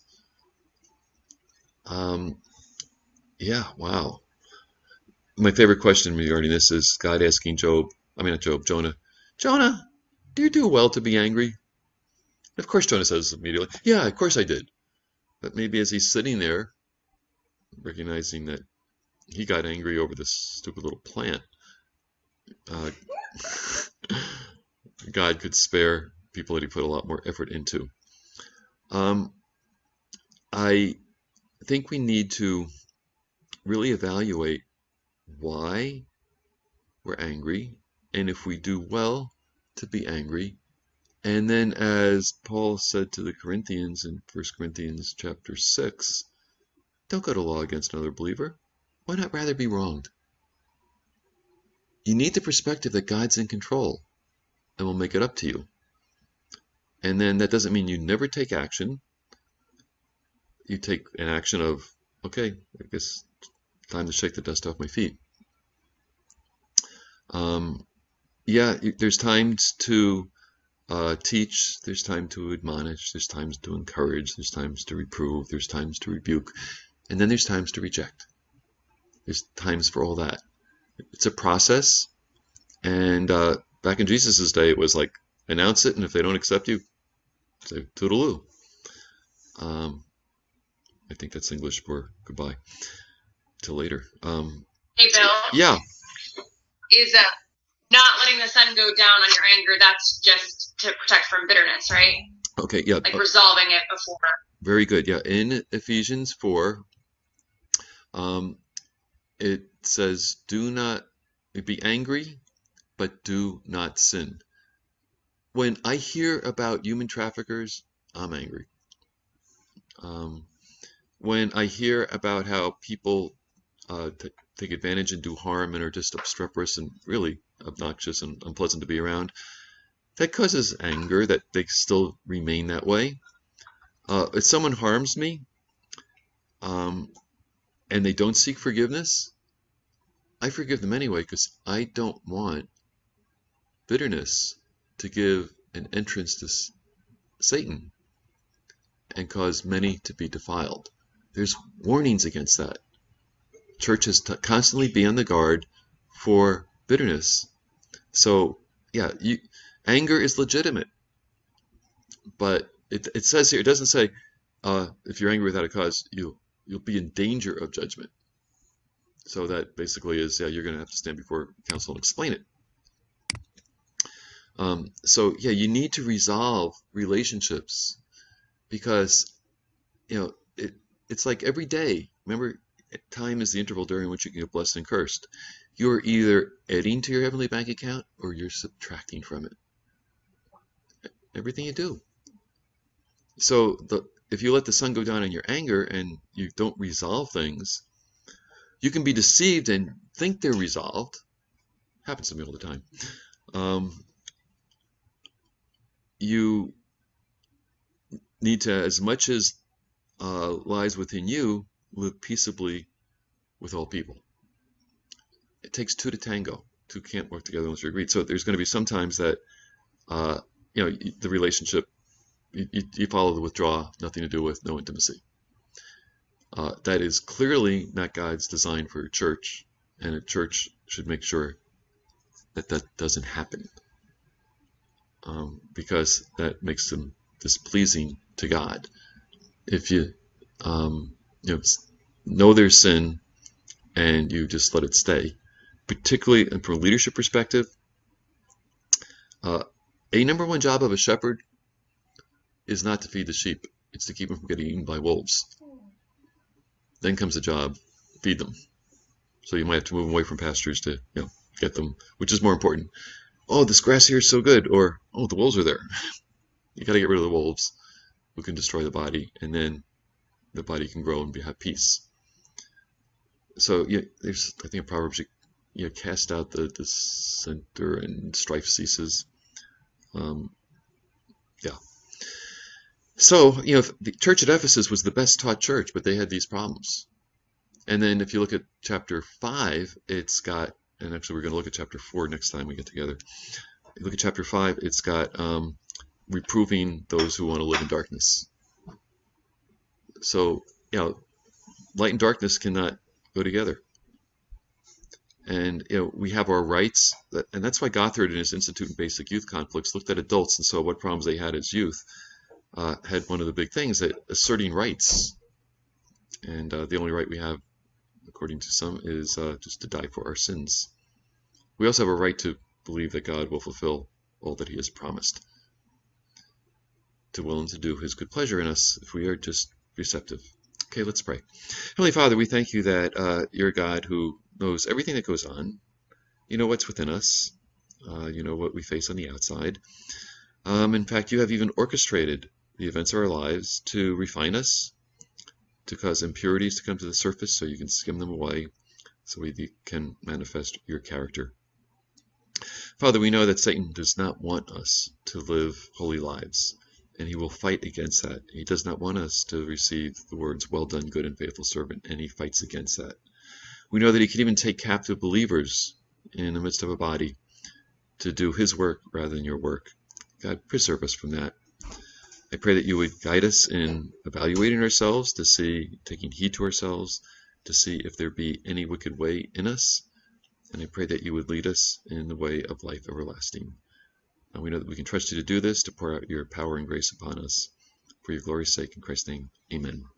Um, yeah, wow. My favorite question regarding this is God asking Job, I mean not Job, Jonah, Jonah, do you do well to be angry? Of course Jonah says immediately, yeah, of course I did. But maybe as he's sitting there, recognizing that he got angry over this stupid little plant, uh, God could spare people that he put a lot more effort into. Um, I think we need to really evaluate why we're angry, and if we do well to be angry. And then, as Paul said to the Corinthians in First Corinthians chapter six, don't go to law against another believer. Why not rather be wronged? You need the perspective that God's in control and will make it up to you. And then that doesn't mean you never take action. You take an action of, okay, I guess time to shake the dust off my feet. Um, yeah, there's times to uh, teach, there's time to admonish, there's times to encourage, there's times to reprove, there's times to rebuke, and then there's times to reject. There's times for all that. It's a process, and uh, back in Jesus' day, it was like, announce it, and if they don't accept you, say toodaloo. Um, I think that's English for goodbye. Till later. Um, Hey, Bill. yeah. Is uh, not letting the sun go down on your anger, that's just to protect from bitterness, right? Okay, yeah. Like resolving it before. Very good. Yeah, in Ephesians four, um, it says, do not be angry, but do not sin. When I hear about human traffickers, I'm angry. Um, when I hear about how people uh, t- take advantage and do harm and are just obstreperous and really obnoxious and unpleasant to be around, that causes anger that they still remain that way. Uh, if someone harms me um, and they don't seek forgiveness, I forgive them anyway because I don't want bitterness to give an entrance to s- Satan and cause many to be defiled. There's warnings against that. Churches t- constantly be on the guard for bitterness. So yeah, you, anger is legitimate, but it, it says here, it doesn't say uh, if you're angry without a cause, you, you'll be in danger of judgment. So that basically is, yeah, you're going to have to stand before counsel and explain it. Um, so yeah, you need to resolve relationships because, you know, it, it's like every day. Remember, time is the interval during which you can get blessed and cursed. You're either adding to your heavenly bank account or you're subtracting from it. Everything you do. So the, if you let the sun go down in your anger and you don't resolve things, you can be deceived and think they're resolved. Happens to me all the time. Um, you need to, as much as uh, lies within you, live peaceably with all people. It takes two to tango. Two can't work together unless you're agreed. So there's going to be some times that, uh, you know, the relationship, you, you follow the withdraw, nothing to do with, no intimacy. Uh, that is clearly not God's design for a church, and a church should make sure that that doesn't happen, um, because that makes them displeasing to God. If you, um, you know, know their sin and you just let it stay, particularly from a leadership perspective, uh, a number one job of a shepherd is not to feed the sheep; it's to keep them from getting eaten by wolves. Then comes the job, feed them. So you might have to move them away from pastures to, you know, get them, which is more important. Oh, this grass here is so good, or oh, the wolves are there. You got to get rid of the wolves who can destroy the body, and then the body can grow and be, have peace. So yeah, there's, I think in Proverbs, you, you know, cast out the dissenter and strife ceases. Um, yeah. So, you know, the church at Ephesus was the best taught church, but they had these problems. And then if you look at chapter five, it's got, and actually we're going to look at chapter four next time we get together. You look at chapter five, it's got um, reproving those who want to live in darkness. So, you know, light and darkness cannot go together. And, you know, we have our rights, that, and that's why Gothard in his Institute in Basic Youth Conflicts looked at adults and saw what problems they had as youth. Uh, had one of the big things, that asserting rights. And uh, the only right we have, according to some, is uh, just to die for our sins. We also have a right to believe that God will fulfill all that he has promised, to will and to do his good pleasure in us if we are just receptive. Okay, let's pray. Heavenly Father, we thank you that uh, you're a God who knows everything that goes on. You know what's within us. Uh, you know what we face on the outside. Um, in fact, you have even orchestrated the events of our lives to refine us, to cause impurities to come to the surface so you can skim them away, so we can manifest your character. Father, we know that Satan does not want us to live holy lives, and he will fight against that. He does not want us to receive the words, "Well done, good and faithful servant," and he fights against that. We know that he can even take captive believers in the midst of a body to do his work rather than your work. God, preserve us from that. I pray that you would guide us in evaluating ourselves, to see, taking heed to ourselves, to see if there be any wicked way in us. And I pray that you would lead us in the way of life everlasting. And we know that we can trust you to do this, to pour out your power and grace upon us. For your glory's sake, in Christ's name, amen.